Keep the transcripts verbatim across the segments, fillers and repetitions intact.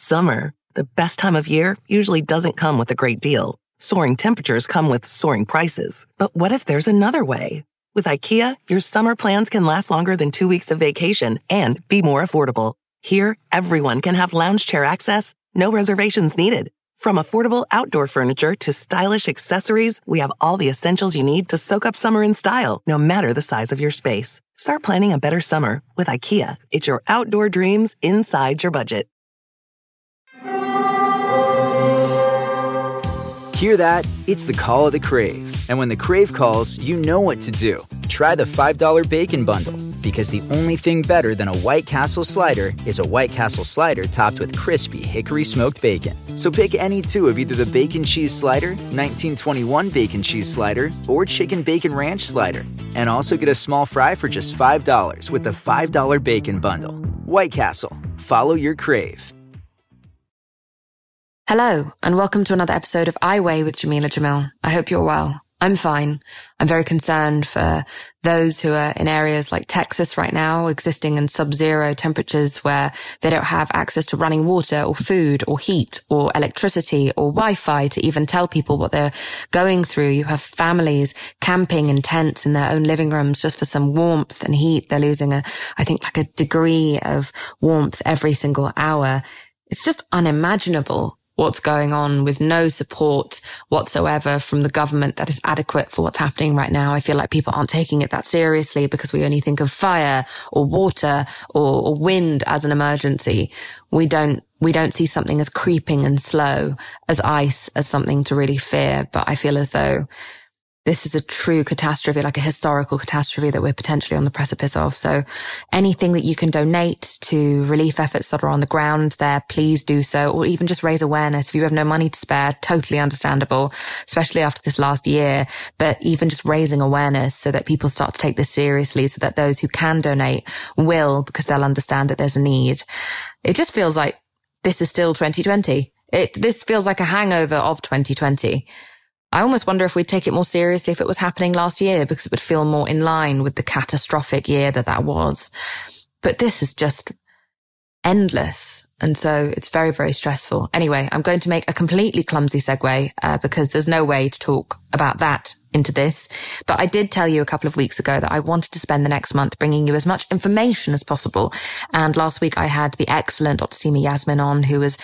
Summer, the best time of year, usually doesn't come with a great deal. Soaring temperatures come with soaring prices. But what if there's another way? With IKEA, your summer plans can last longer than two weeks of vacation and be more affordable. Here, everyone can have lounge chair access, no reservations needed. From affordable outdoor furniture to stylish accessories, we have all the essentials you need to soak up summer in style, no matter the size of your space. Start planning a better summer with IKEA. It's your outdoor dreams inside your budget. Hear that? It's the call of the Crave. And when the Crave calls, you know what to do. Try the five dollar Bacon Bundle, because the only thing better than a White Castle slider is a White Castle slider topped with crispy hickory smoked bacon. So pick any two of either the Bacon Cheese Slider, nineteen twenty-one Bacon Cheese Slider, or Chicken Bacon Ranch Slider. And also get a small fry for just five dollars with the five dollar Bacon Bundle. White Castle. Follow your Crave. Hello, and welcome to another episode of I Weigh with Jamila Jamil. I hope you're well. I'm fine. I'm very concerned for those who are in areas like Texas right now, existing in sub-zero temperatures where they don't have access to running water or food or heat or electricity or Wi-Fi to even tell people what they're going through. You have families camping in tents in their own living rooms just for some warmth and heat. They're losing a, I think, like a degree of warmth every single hour. It's just unimaginable what's going on, with no support whatsoever from the government that is adequate for what's happening right now. I feel like people aren't taking it that seriously because we only think of fire or water or, or wind as an emergency. We don't, we don't see something as creeping and slow as ice as something to really fear. But I feel as though this is a true catastrophe, like a historical catastrophe that we're potentially on the precipice of. So anything that you can donate to relief efforts that are on the ground there, please do so, or even just raise awareness. If you have no money to spare, totally understandable, especially after this last year, but even just raising awareness so that people start to take this seriously, so that those who can donate will, because they'll understand that there's a need. It just feels like this is still twenty twenty. It, this feels like a hangover of twenty twenty. I almost wonder if we'd take it more seriously if it was happening last year, because it would feel more in line with the catastrophic year that that was. But this is just endless. And so it's very, very stressful. Anyway, I'm going to make a completely clumsy segue uh, because there's no way to talk about that into this. But I did tell you a couple of weeks ago that I wanted to spend the next month bringing you as much information as possible. And last week I had the excellent Doctor Seema Yasmin on, who was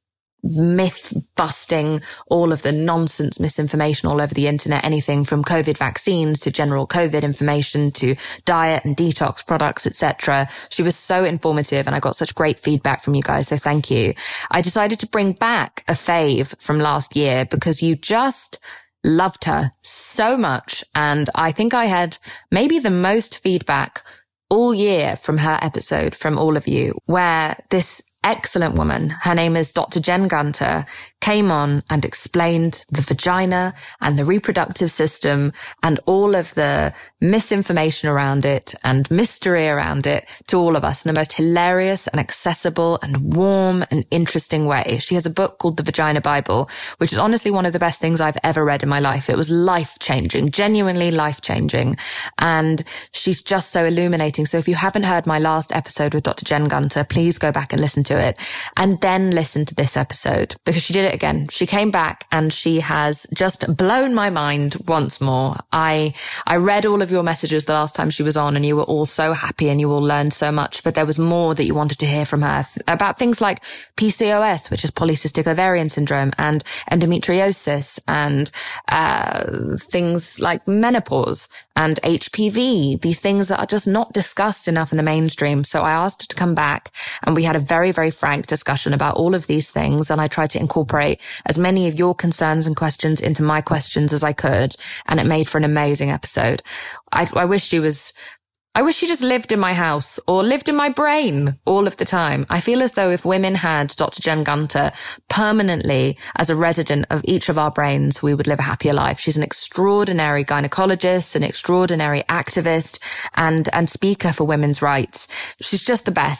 myth busting all of the nonsense misinformation all over the internet, anything from COVID vaccines to general COVID information to diet and detox products, et cetera. She was so informative and I got such great feedback from you guys. So thank you. I decided to bring back a fave from last year because you just loved her so much. And I think I had maybe the most feedback all year from her episode from all of you, where this excellent woman, her name is Doctor Jen Gunter, came on and explained the vagina and the reproductive system and all of the misinformation around it and mystery around it to all of us in the most hilarious and accessible and warm and interesting way. She has a book called The Vagina Bible, which is honestly one of the best things I've ever read in my life. It was life-changing, genuinely life-changing. And she's just so illuminating. So if you haven't heard my last episode with Doctor Jen Gunter, please go back and listen to it and then listen to this episode, because she did it again. She came back and she has just blown my mind once more. I, I read all of your messages the last time she was on and you were all so happy and you all learned so much, but there was more that you wanted to hear from her th- about things like P C O S, which is polycystic ovarian syndrome, and endometriosis, and, uh, things like menopause and H P V, these things that are just not discussed enough in the mainstream. So I asked her to come back and we had a very, very frank discussion about all of these things. And I tried to incorporate as many of your concerns and questions into my questions as I could. And it made for an amazing episode. I, I wish she was, I wish she just lived in my house or lived in my brain all of the time. I feel as though if women had Doctor Jen Gunter permanently as a resident of each of our brains, we would live a happier life. She's an extraordinary gynecologist, an extraordinary activist and, and speaker for women's rights. She's just the best.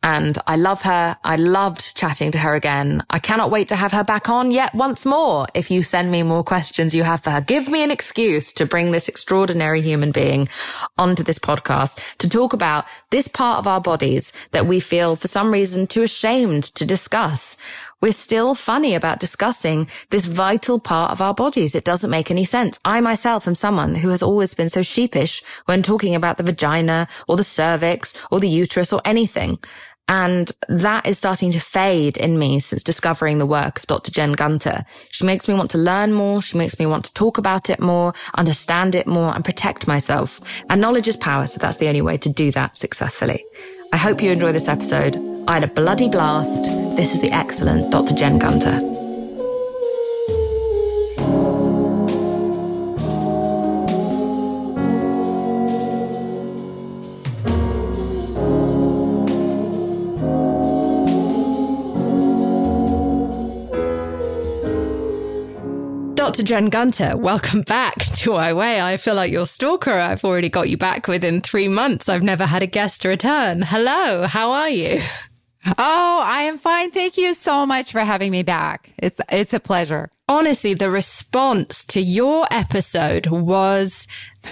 And I love her. I loved chatting to her again. I cannot wait to have her back on yet once more. If you send me more questions you have for her, give me an excuse to bring this extraordinary human being onto this podcast to talk about this part of our bodies that we feel for some reason too ashamed to discuss. We're still funny about discussing this vital part of our bodies. It doesn't make any sense. I myself am someone who has always been so sheepish when talking about the vagina or the cervix or the uterus or anything. And that is starting to fade in me since discovering the work of Doctor Jen Gunter. She makes me want to learn more. She makes me want to talk about it more, understand it more, and protect myself. And knowledge is power, so that's the only way to do that successfully. I hope you enjoy this episode. I had a bloody blast. This is the excellent Doctor Jen Gunter. Doctor Jen Gunter, welcome back to I Weigh. I feel like your stalker. I've already got you back within three months. I've never had a guest return. Hello, how are you? Oh, I am fine. Thank you so much for having me back. It's it's a pleasure. Honestly, the response to your episode was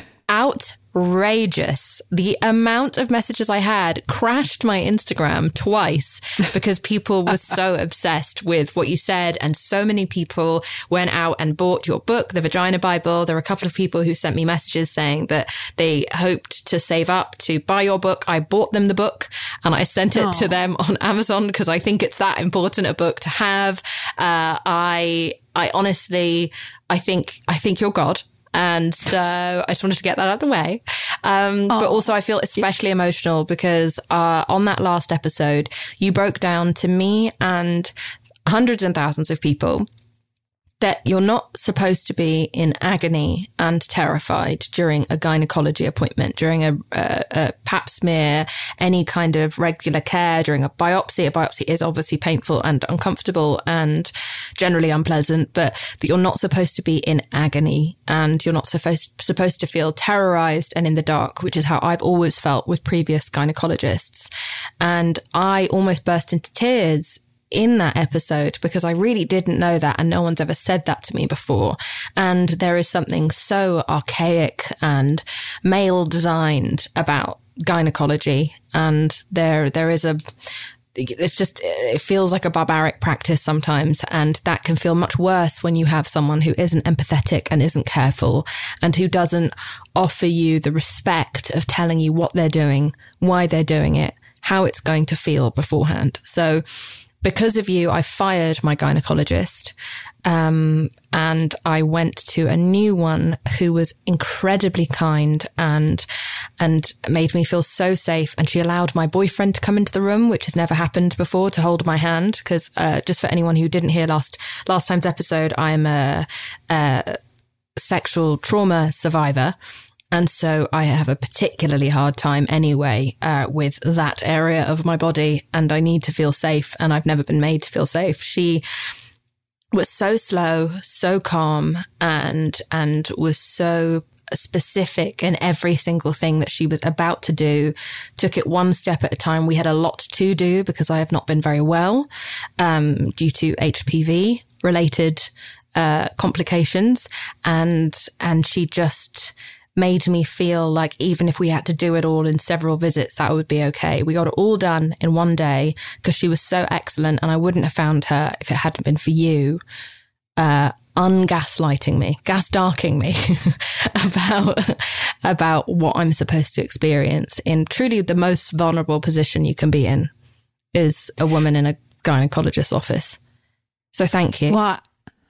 outrageous. The amount of messages I had crashed my Instagram twice because people were so obsessed with what you said. And so many people went out and bought your book, The Vagina Bible. There were a couple of people who sent me messages saying that they hoped to save up to buy your book. I bought them the book and I sent it Aww. to them on Amazon because I think it's that important a book to have. Uh, I, I honestly, I think, I think you're God. And so I just wanted to get that out of the way. Um, but also I feel especially emotional because uh, on that last episode, you broke down to me and hundreds and thousands of people that you're not supposed to be in agony and terrified during a gynecology appointment, during a, a, a pap smear, any kind of regular care, during a biopsy. A biopsy is obviously painful and uncomfortable and generally unpleasant, but that you're not supposed to be in agony and you're not supposed, supposed to feel terrorized and in the dark, which is how I've always felt with previous gynecologists. And I almost burst into tears in that episode because I really didn't know that and no one's ever said that to me before. And there is something so archaic and male designed about gynecology. And there, there is a, it's just, it feels like a barbaric practice sometimes. And that can feel much worse when you have someone who isn't empathetic and isn't careful and who doesn't offer you the respect of telling you what they're doing, why they're doing it, how it's going to feel beforehand. So because of you, I fired my gynecologist, um, and I went to a new one who was incredibly kind and, and made me feel so safe. And she allowed my boyfriend to come into the room, which has never happened before, to hold my hand. Cause, uh, just for anyone who didn't hear last, last time's episode, I'm a, a sexual trauma survivor. And so I have a particularly hard time anyway, uh, with that area of my body and I need to feel safe and I've never been made to feel safe. She was so slow, so calm and, and was so specific in every single thing that she was about to do, took it one step at a time. We had a lot to do because I have not been very well, um, due to H P V related, uh, complications. And, and she just made me feel like even if we had to do it all in several visits, that would be okay. We got it all done in one day because she was so excellent and I wouldn't have found her if it hadn't been for you, uh, ungaslighting me, gas darking me about, about what I'm supposed to experience in truly the most vulnerable position you can be in is a woman in a gynecologist's office. So thank you. Well,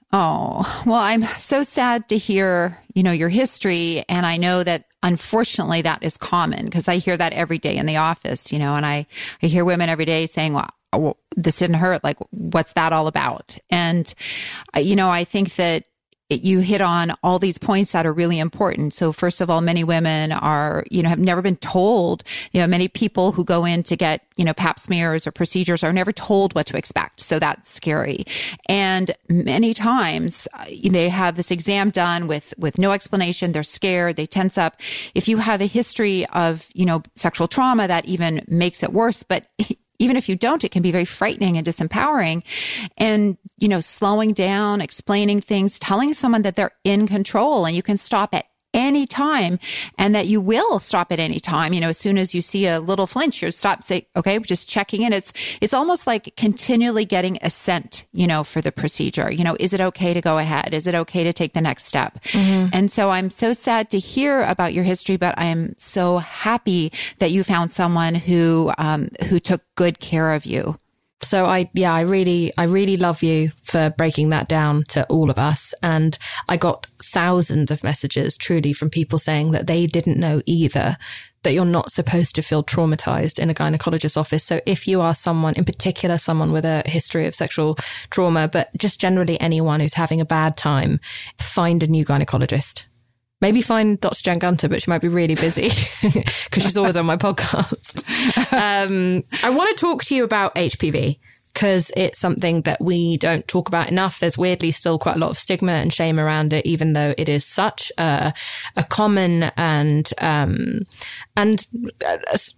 Oh, well, I'm so sad to hear, you know, your history. And I know that unfortunately that is common because I hear that every day in the office, you know, and I, I hear women every day saying, well, oh, this didn't hurt. Like, what's that all about? And, you know, I think that it, you hit on all these points that are really important. So first of all, many women are, you know, have never been told, you know, many people who go in to get, you know, pap smears or procedures are never told what to expect. So that's scary. And many times uh, they have this exam done with, with no explanation. They're scared. They tense up. If you have a history of, you know, sexual trauma, that even makes it worse. But even if you don't, it can be very frightening and disempowering. And, you know, slowing down, explaining things, telling someone that they're in control and you can stop at any time and that you will stop at any time. You know, as soon as you see a little flinch, you stop, say, okay, just checking in. It's, it's almost like continually getting assent, you know, for the procedure. You know, is it okay to go ahead? Is it okay to take the next step? Mm-hmm. And so I'm so sad to hear about your history, but I am so happy that you found someone who, um, who took good care of you. So I, yeah, I really, I really love you for breaking that down to all of us. And I got thousands of messages truly from people saying that they didn't know either, that you're not supposed to feel traumatized in a gynecologist's office. So if you are someone in particular, someone with a history of sexual trauma, but just generally anyone who's having a bad time, find a new gynecologist. Maybe find Doctor Jen Gunter, but she might be really busy because she's always on my podcast. Um, I want to talk to you about H P V because it's something that we don't talk about enough. There's weirdly still quite a lot of stigma and shame around it, even though it is such a, a common and um, and uh,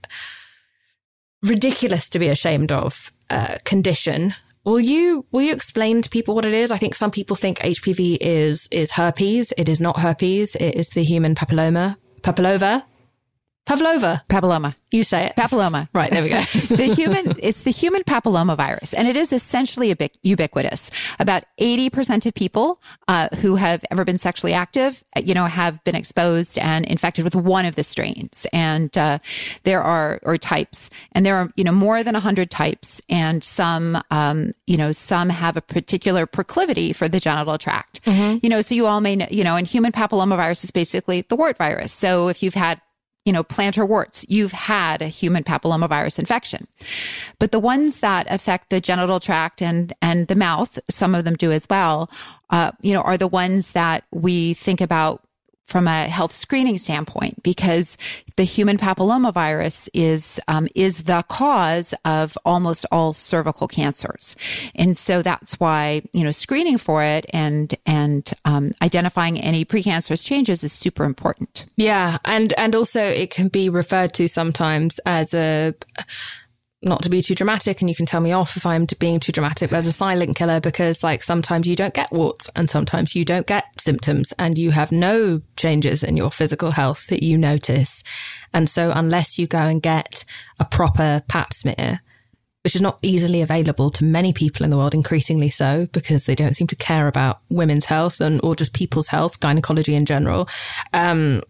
ridiculous to be ashamed of uh, condition. Will you will you explain to people what it is? I think some people think H P V is is herpes. It is not herpes. It is the human papilloma. Papillova? Pavlova. Papilloma. You say it. Papilloma. Right, there we go. the human, it's the human papilloma virus, and it is essentially ubiqu- ubiquitous. About eighty percent of people uh, who have ever been sexually active, you know, have been exposed and infected with one of the strains. And uh, there are, or types, and there are, you know, more than one hundred types, and some, um, you know, some have a particular proclivity for the genital tract. Mm-hmm. You know, so you all may know, you know, and human papillomavirus is basically the wart virus. So if you've had you know, plantar warts, you've had a human papillomavirus infection. But the ones that affect the genital tract and, and the mouth, some of them do as well, uh, you know, are the ones that we think about from a health screening standpoint, because the human papillomavirus is um, is the cause of almost all cervical cancers, and so that's why you know screening for it and and um, identifying any precancerous changes is super important. Yeah, and and also it can be referred to sometimes as a. Not to be too dramatic, and you can tell me off if I'm being too dramatic, but as a silent killer, because like sometimes you don't get warts and sometimes you don't get symptoms and you have no changes in your physical health that you notice. And so unless you go and get a proper pap smear, which is not easily available to many people in the world, increasingly so, because they don't seem to care about women's health and or just people's health, gynecology in general, um,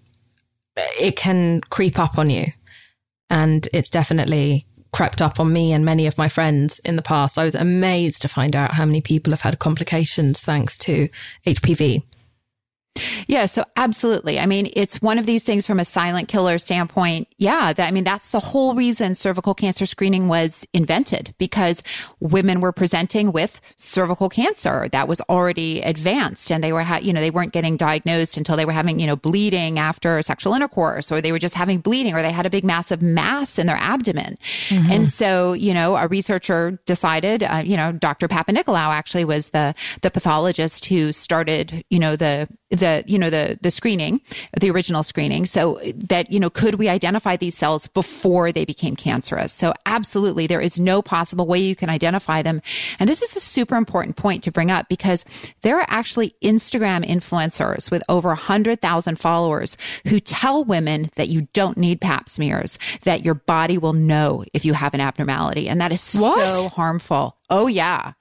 it can creep up on you. And it's definitely crept up on me and many of my friends in the past. I was amazed to find out how many people have had complications thanks to H P V. Yeah, so absolutely. I mean, it's one of these things from a silent killer standpoint. Yeah, that, I mean, that's the whole reason cervical cancer screening was invented, because women were presenting with cervical cancer that was already advanced, and they were, ha- you know, they weren't getting diagnosed until they were having, you know, bleeding after sexual intercourse, or they were just having bleeding, or they had a big massive mass in their abdomen. Mm-hmm. And so, you know, a researcher decided, uh, you know, Doctor Papanicolaou actually was the the pathologist who started, you know, the the, you know, the, the screening, the original screening. So that, you know, could we identify these cells before they became cancerous? So absolutely, there is no possible way you can identify them. And this is a super important point to bring up, because there are actually Instagram influencers with over one hundred thousand followers who tell women that you don't need pap smears, that your body will know if you have an abnormality. And that is what? so harmful. Oh, yeah.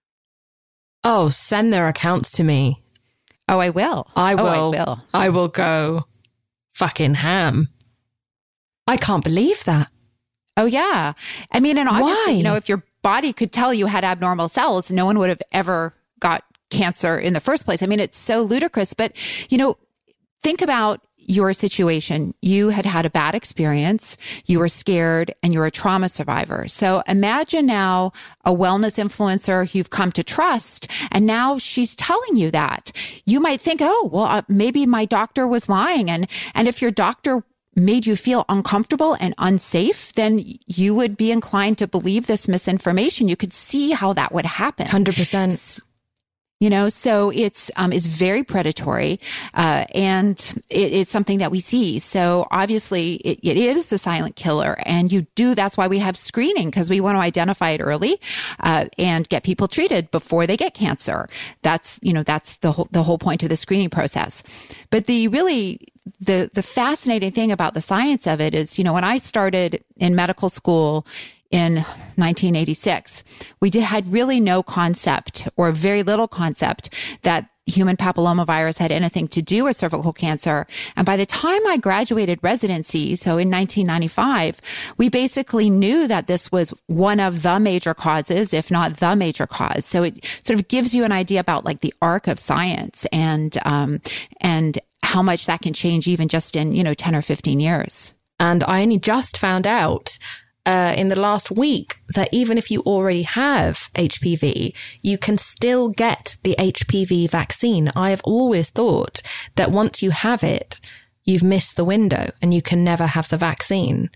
Oh, send their accounts to me. Oh, I will. I will. Oh, I will. I will go fucking ham. I can't believe that. Oh, yeah. I mean, and obviously, Why? you know, if your body could tell you had abnormal cells, no one would have ever got cancer in the first place. I mean, it's so ludicrous. But, you know, think about your situation. You had had a bad experience, you were scared, and you're a trauma survivor. So imagine now a wellness influencer you've come to trust, and now she's telling you that. You might think, oh, well, uh, maybe my doctor was lying. And, and if your doctor made you feel uncomfortable and unsafe, then you would be inclined to believe this misinformation. You could see how that would happen. one hundred percent. You know, so it's, um, it's very predatory, uh, and it, it's something that we see. So obviously it, it is the silent killer, and you do, that's why we have screening, because we want to identify it early, uh, and get people treated before they get cancer. That's, you know, that's the whole, the whole point of the screening process. But the really, the, the fascinating thing about the science of it is, you know, when I started in medical school in nineteen eighty-six, we did, had really no concept or very little concept that human papillomavirus had anything to do with cervical cancer. And by the time I graduated residency, so in nineteen ninety-five, we basically knew that this was one of the major causes, if not the major cause. So it sort of gives you an idea about like the arc of science and, um, and how much that can change even just in, you know, ten or fifteen years. And I only just found out Uh, in the last week that even if you already have H P V, you can still get the H P V vaccine. I have always thought that once you have it, you've missed the window and you can never have the vaccine.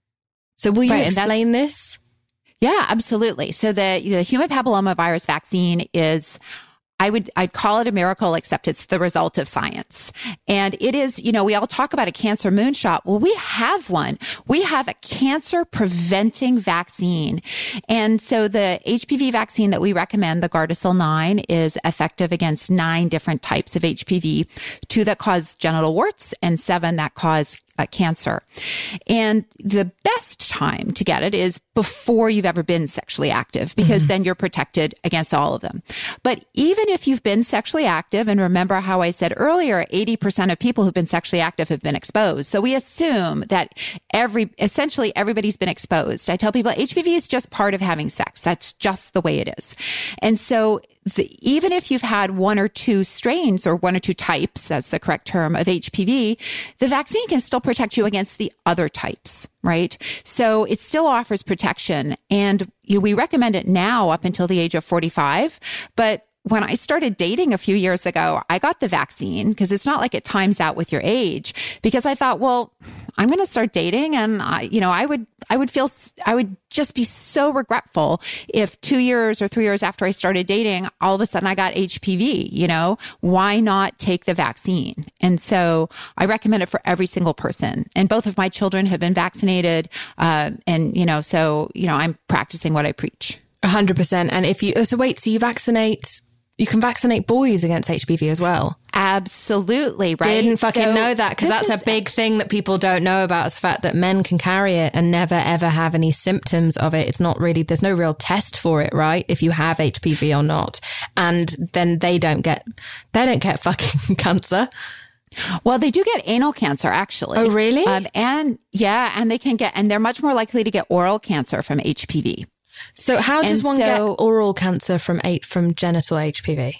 So will you right, explain this? Yeah, absolutely. So the, the human papillomavirus vaccine is, I would, I'd call it a miracle, except it's the result of science. And it is, you know, we all talk about a cancer moonshot. Well, we have one. We have a cancer preventing vaccine. And so the H P V vaccine that we recommend, the Gardasil nine, is effective against nine different types of H P V, two that cause genital warts and seven that cause Uh, cancer. And the best time to get it is before you've ever been sexually active, because mm-hmm. then you're protected against all of them. But even if you've been sexually active, and remember how I said earlier, eighty percent of people who've been sexually active have been exposed. So we assume that every, essentially everybody's been exposed. I tell people H P V is just part of having sex. That's just the way it is. And so The, even if you've had one or two strains or one or two types, that's the correct term, of H P V, the vaccine can still protect you against the other types, right? So it still offers protection. And you know, we recommend it now up until the age of forty-five. But when I started dating a few years ago, I got the vaccine because it's not like it times out with your age, because I thought, well, I'm going to start dating, and I, you know, I would, I would feel, I would just be so regretful if two years or three years after I started dating, all of a sudden I got H P V, you know, why not take the vaccine? And so I recommend it for every single person. And both of my children have been vaccinated. Uh, and, you know, so, you know, I'm practicing what I preach. A hundred percent. And if you, so wait, so you vaccinate, you can vaccinate boys against H P V as well? Absolutely, right? Didn't fucking so know that, because that's is, a big thing that people don't know about, is the fact that men can carry it and never ever have any symptoms of it. It's not really, there's no real test for it, right? If you have H P V or not. And then they don't get, they don't get fucking cancer. Well, they do get anal cancer, actually. Oh, really? Um, and yeah, and they can get, and they're much more likely to get oral cancer from H P V. So how does and one so, get oral cancer from eight, from genital H P V?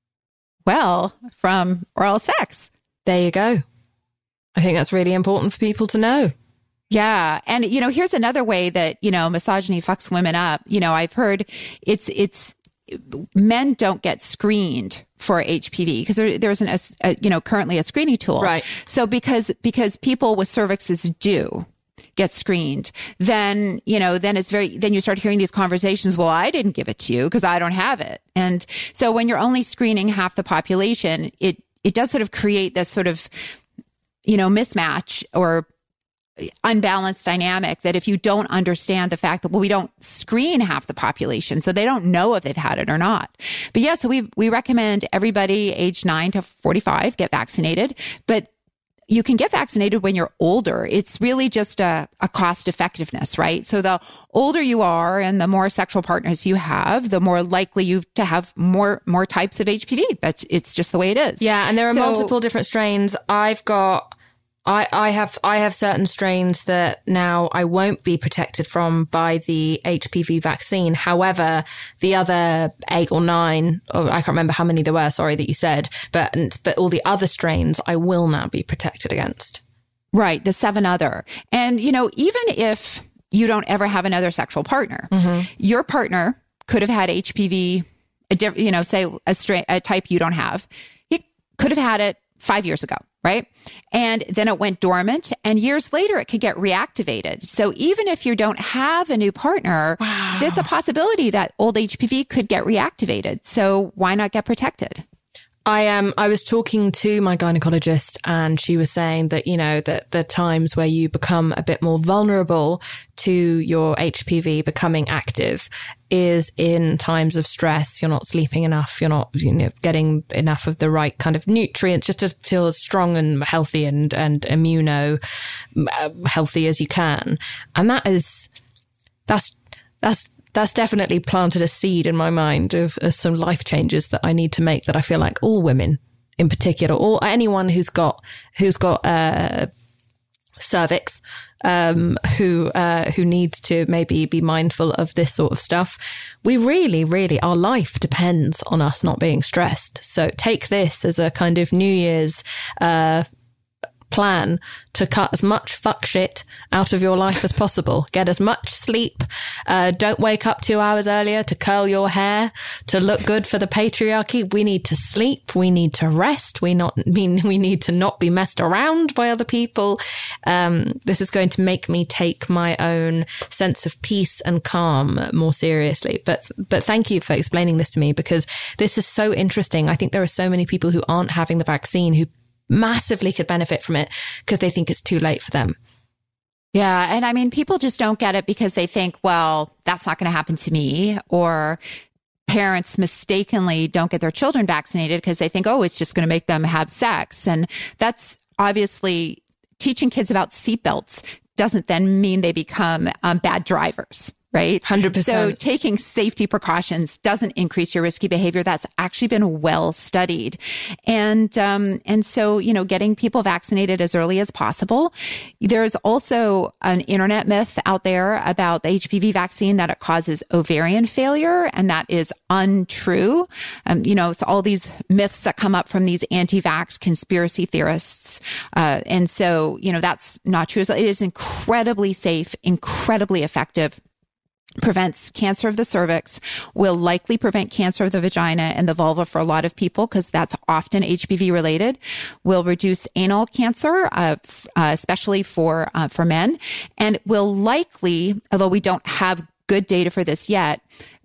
Well, from oral sex. There you go. I think that's really important for people to know. Yeah. And, you know, here's another way that, you know, misogyny fucks women up. You know, I've heard it's, it's, men don't get screened for H P V because there, there's an, a, a, you know, currently a screening tool. Right. So because, because people with cervixes do get screened, then, you know, then it's very, then you start hearing these conversations. Well, I didn't give it to you because I don't have it. And so when you're only screening half the population, it, it does sort of create this sort of, you know, mismatch or unbalanced dynamic that if you don't understand the fact that, well, we don't screen half the population, so they don't know if they've had it or not. But yeah, so we, we recommend everybody age nine to forty-five get vaccinated, but you can get vaccinated when you're older. It's really just a, a cost effectiveness, right? So the older you are and the more sexual partners you have, the more likely you to have more, more types of H P V. That's, it's just the way it is. Yeah. And there are so, multiple different strains. I've got, I, I have, I have certain strains that now I won't be protected from by the H P V vaccine. However, the other eight or nine, or I can't remember how many there were, sorry, that you said, but, but all the other strains I will now be protected against. Right. The seven other. And, you know, even if you don't ever have another sexual partner, mm-hmm. your partner could have had H P V, a diff, you know, say a strain, a type you don't have. He could have had it five years ago. right? And then it went dormant, and years later it could get reactivated. So even if you don't have a new partner, wow. It's a possibility that old H P V could get reactivated. So why not get protected? I um I was talking to my gynecologist, and she was saying that, you know, that the times where you become a bit more vulnerable to your H P V becoming active is in times of stress. You're not sleeping enough. You're not, you know, getting enough of the right kind of nutrients just to feel as strong and healthy and, and immuno uh, healthy as you can. And that is, that's, that's, That's definitely planted a seed in my mind of, of some life changes that I need to make, that I feel like all women in particular, or anyone who's got, who's got, uh, cervix, um, who, uh, who needs to maybe be mindful of this sort of stuff. We really, really, our life depends on us not being stressed. So take this as a kind of New Year's, uh, plan to cut as much fuck shit out of your life as possible. Get as much sleep. Uh, don't wake up two hours earlier to curl your hair, to look good for the patriarchy. We need to sleep. We need to rest. We not mean we need to not be messed around by other people. Um, this is going to make me take my own sense of peace and calm more seriously. But, but thank you for explaining this to me, because this is so interesting. I think there are so many people who aren't having the vaccine who massively could benefit from it because they think it's too late for them. Yeah. And I mean, people just don't get it because they think, well, that's not going to happen to me. Or parents mistakenly don't get their children vaccinated because they think, oh, it's just going to make them have sex. And that's obviously teaching kids about seatbelts doesn't then mean they become um, bad drivers. Right? one hundred percent. So taking safety precautions doesn't increase your risky behavior. That's actually been well studied. And, um, and so, you know, getting people vaccinated as early as possible. There's also an internet myth out there about the H P V vaccine that it causes ovarian failure. And that is untrue. Um, you know, it's all these myths that come up from these anti-vax conspiracy theorists. Uh, and so, you know, that's not true. So it is incredibly safe, incredibly effective. Prevents cancer of the cervix, will likely prevent cancer of the vagina and the vulva for a lot of people because that's often H P V related, will reduce anal cancer, uh, f- uh, especially for, uh, for men, and will likely, although we don't have good data for this yet,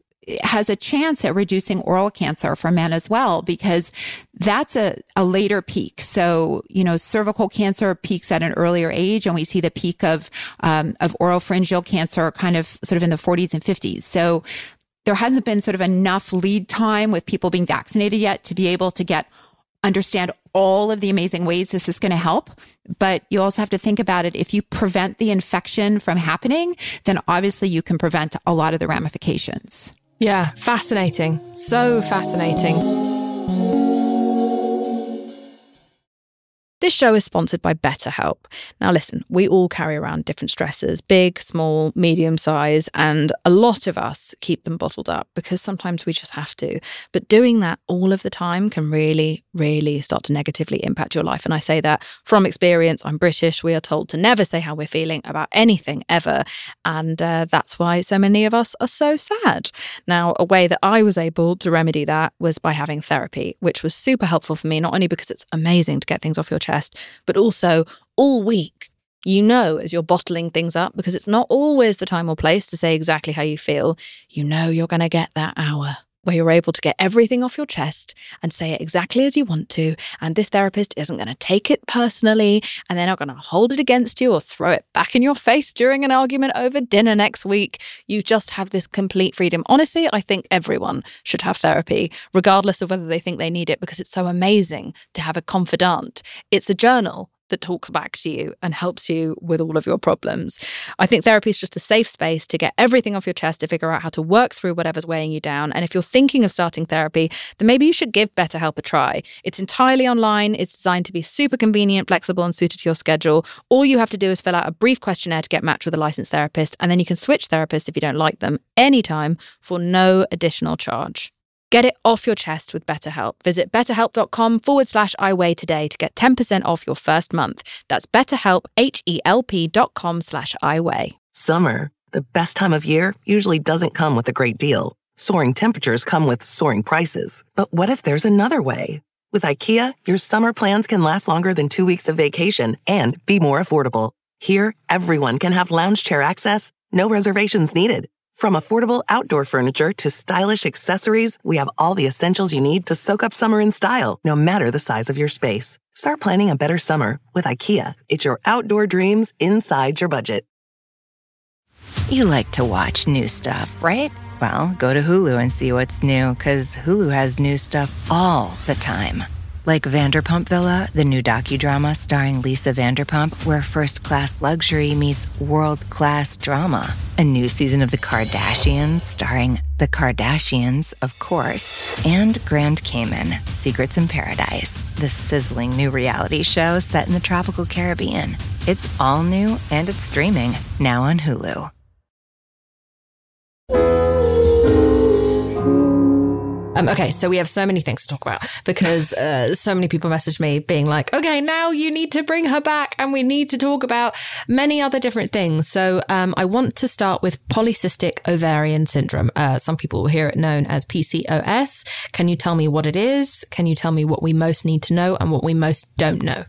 has a chance at reducing oral cancer for men as well, because that's a, a later peak. So, you know, cervical cancer peaks at an earlier age, and we see the peak of, um, of oropharyngeal cancer kind of sort of in the forties and fifties. So there hasn't been sort of enough lead time with people being vaccinated yet to be able to get, understand all of the amazing ways this is going to help. But you also have to think about it. If you prevent the infection from happening, then obviously you can prevent a lot of the ramifications. Yeah, fascinating. So fascinating. This show is sponsored by BetterHelp. Now listen, we all carry around different stressors, big, small, medium size, and a lot of us keep them bottled up because sometimes we just have to. But doing that all of the time can really, really start to negatively impact your life. And I say that from experience. I'm British. We are told to never say how we're feeling about anything ever. And uh, that's why so many of us are so sad. Now, a way that I was able to remedy that was by having therapy, which was super helpful for me, not only because it's amazing to get things off your chest, but also all week, you know, as you're bottling things up, because it's not always the time or place to say exactly how you feel, you know you're going to get that hour where you're able to get everything off your chest and say it exactly as you want to. And this therapist isn't going to take it personally, and they're not going to hold it against you or throw it back in your face during an argument over dinner next week. You just have this complete freedom. Honestly, I think everyone should have therapy, regardless of whether they think they need it, because it's so amazing to have a confidant. It's a journal that talks back to you and helps you with all of your problems. I think therapy is just a safe space to get everything off your chest, to figure out how to work through whatever's weighing you down. And if you're thinking of starting therapy, then maybe you should give BetterHelp a try. It's entirely online. It's designed to be super convenient, flexible, and suited to your schedule. All you have to do is fill out a brief questionnaire to get matched with a licensed therapist, and then you can switch therapists if you don't like them anytime for no additional charge. Get it off your chest with BetterHelp. Visit betterhelp.com forward slash iWeigh today to get ten percent off your first month. That's BetterHelp, H-E-L-P dot com slash iWeigh. Summer, the best time of year, usually doesn't come with a great deal. Soaring temperatures come with soaring prices. But what if there's another way? With IKEA, your summer plans can last longer than two weeks of vacation and be more affordable. Here, everyone can have lounge chair access, no reservations needed. From affordable outdoor furniture to stylish accessories, we have all the essentials you need to soak up summer in style, no matter the size of your space. Start planning a better summer with IKEA. It's your outdoor dreams inside your budget. You like to watch new stuff, right? Well, go to Hulu and see what's new, because Hulu has new stuff all the time. Like Vanderpump Villa, the new docudrama starring Lisa Vanderpump, where first-class luxury meets world-class drama. A new season of The Kardashians starring The Kardashians, of course. And Grand Cayman, Secrets in Paradise, the sizzling new reality show set in the tropical Caribbean. It's all new and it's streaming now on Hulu. Um, okay, so we have so many things to talk about because uh, so many people messaged me being like, okay, now you need to bring her back and we need to talk about many other different things. So um, I want to start with polycystic ovarian syndrome. Uh, some people will hear it known as P C O S. Can you tell me what it is? Can you tell me what we most need to know and what we most don't know?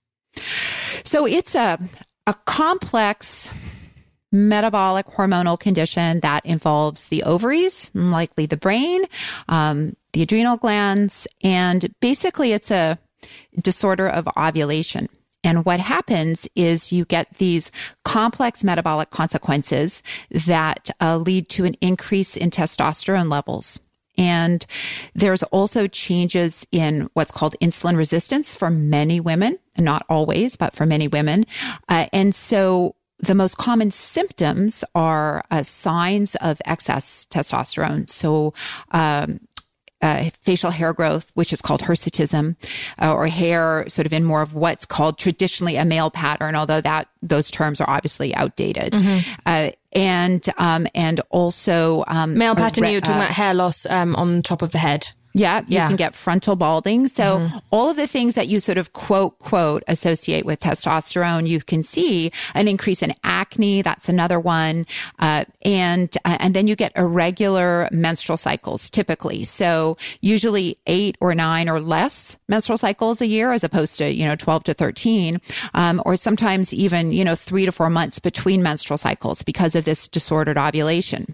So it's a a complex metabolic hormonal condition that involves the ovaries, likely the brain, um, the adrenal glands, and basically it's a disorder of ovulation. And what happens is you get these complex metabolic consequences that uh, lead to an increase in testosterone levels. And there's also changes in what's called insulin resistance for many women, not always, but for many women. Uh, and so the most common symptoms are uh, signs of excess testosterone. So, um, uh, facial hair growth, which is called hirsutism, uh, or hair sort of in more of what's called traditionally a male pattern, although that those terms are obviously outdated. Mm-hmm. Uh, and, um, and also, um, male pattern, re- you're talking uh, about hair loss, um, on top of the head. Yeah, you yeah. can get frontal balding. So mm-hmm. all of the things that you sort of quote, quote, associate with testosterone, you can see an increase in acne. That's another one. Uh, and, uh, and then you get irregular menstrual cycles typically. So usually eight or nine or less menstrual cycles a year as opposed to, you know, twelve to thirteen, um, or sometimes even, you know, three to four months between menstrual cycles because of this disordered ovulation.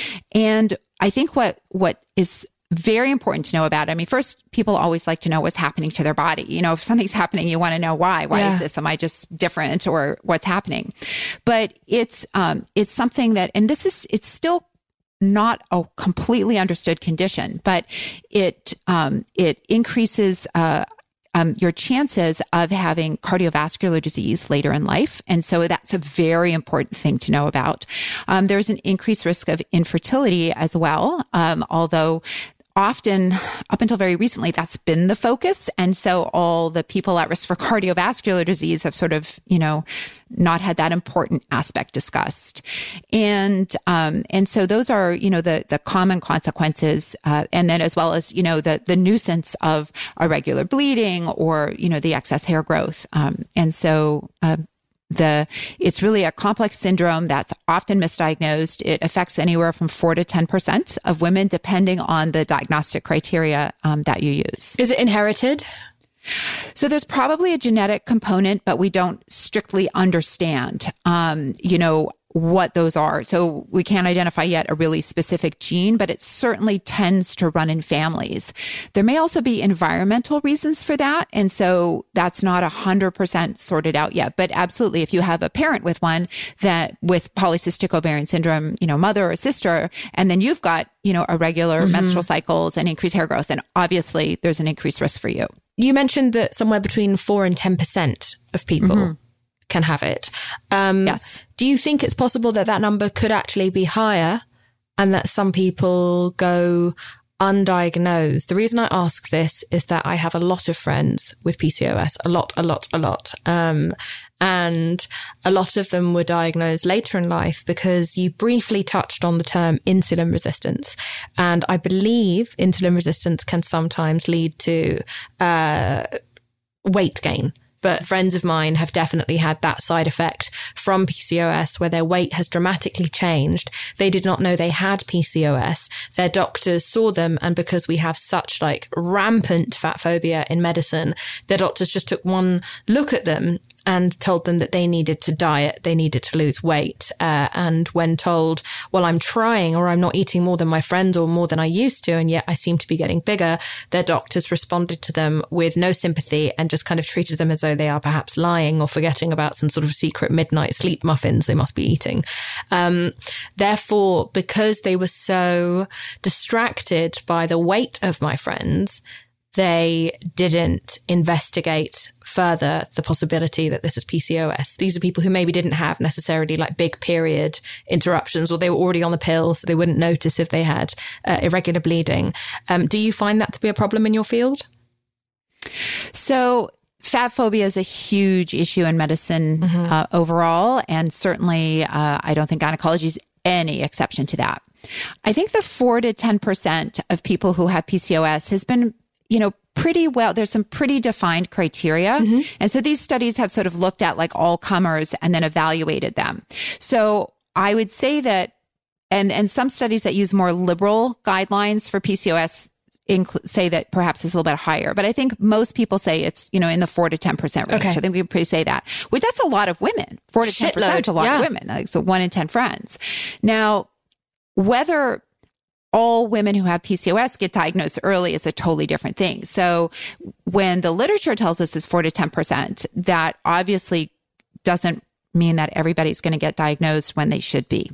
And I think what, what is very important to know about it. I mean, first, people always like to know what's happening to their body. You know, if something's happening, you want to know why. Why yeah. is this? Am I just different or what's happening? But it's, um, it's something that, and this is, it's still not a completely understood condition, but it, um, it increases, uh, Um, your chances of having cardiovascular disease later in life. And so that's a very important thing to know about. Um, there's an increased risk of infertility as well, um, although often, up until very recently, that's been the focus. And so all the people at risk for cardiovascular disease have sort of, you know, not had that important aspect discussed. And, um, and so those are, you know, the, the common consequences. Uh, and then as well as, you know, the, the nuisance of irregular bleeding or, you know, the excess hair growth. Um, and so, uh, The, it's really a complex syndrome that's often misdiagnosed. It affects anywhere from four to ten percent of women, depending on the diagnostic criteria um, that you use. Is it inherited? So there's probably a genetic component, but we don't strictly understand, um, you know, what those are. So we can't identify yet a really specific gene, but it certainly tends to run in families. There may also be environmental reasons for that. And so that's not a hundred percent sorted out yet, but absolutely. If you have a parent with one that with polycystic ovarian syndrome, you know, mother or sister, and then you've got, you know, irregular mm-hmm. menstrual cycles and increased hair growth, then obviously there's an increased risk for you. You mentioned that somewhere between four and ten percent of people mm-hmm. can have it. Um, yes. Do you think it's possible that that number could actually be higher and that some people go undiagnosed? The reason I ask this is that I have a lot of friends with P C O S, a lot, a lot, a lot. Um, and a lot of them were diagnosed later in life because you briefly touched on the term insulin resistance. And I believe insulin resistance can sometimes lead to uh, weight gain, but friends of mine have definitely had that side effect from P C O S where their weight has dramatically changed. They did not know they had P C O S. Their doctors saw them, and because we have such like rampant fat phobia in medicine, their doctors just took one look at them and told them that they needed to diet, they needed to lose weight. Uh, and when told, well, I'm trying, or I'm not eating more than my friends or more than I used to, and yet I seem to be getting bigger, their doctors responded to them with no sympathy and just kind of treated them as though they are perhaps lying or forgetting about some sort of secret midnight sleep muffins they must be eating. Um, therefore, because they were so distracted by the weight of my friends, they didn't investigate further the possibility that this is P C O S. These are people who maybe didn't have necessarily like big period interruptions, or they were already on the pill, so they wouldn't notice if they had uh, irregular bleeding. Um, do you find that to be a problem in your field? So fat phobia is a huge issue in medicine mm-hmm. uh, overall, and certainly uh, I don't think gynecology is any exception to that. I think the four to ten percent of people who have P C O S has been, you know, pretty well, there's some pretty defined criteria. Mm-hmm. And so these studies have sort of looked at like all comers and then evaluated them. So I would say that, and, and some studies that use more liberal guidelines for P C O S inc- say that perhaps it's a little bit higher. But I think most people say it's, you know, in the four to ten percent range. Okay. I think we can pretty say that. Well, that's a lot of women. Four to ten percent is a lot yeah. of women. Like, so one in ten friends. Now, whether all women who have P C O S get diagnosed early is a totally different thing. So when the literature tells us it's four to ten percent, that obviously doesn't mean that everybody's going to get diagnosed when they should be.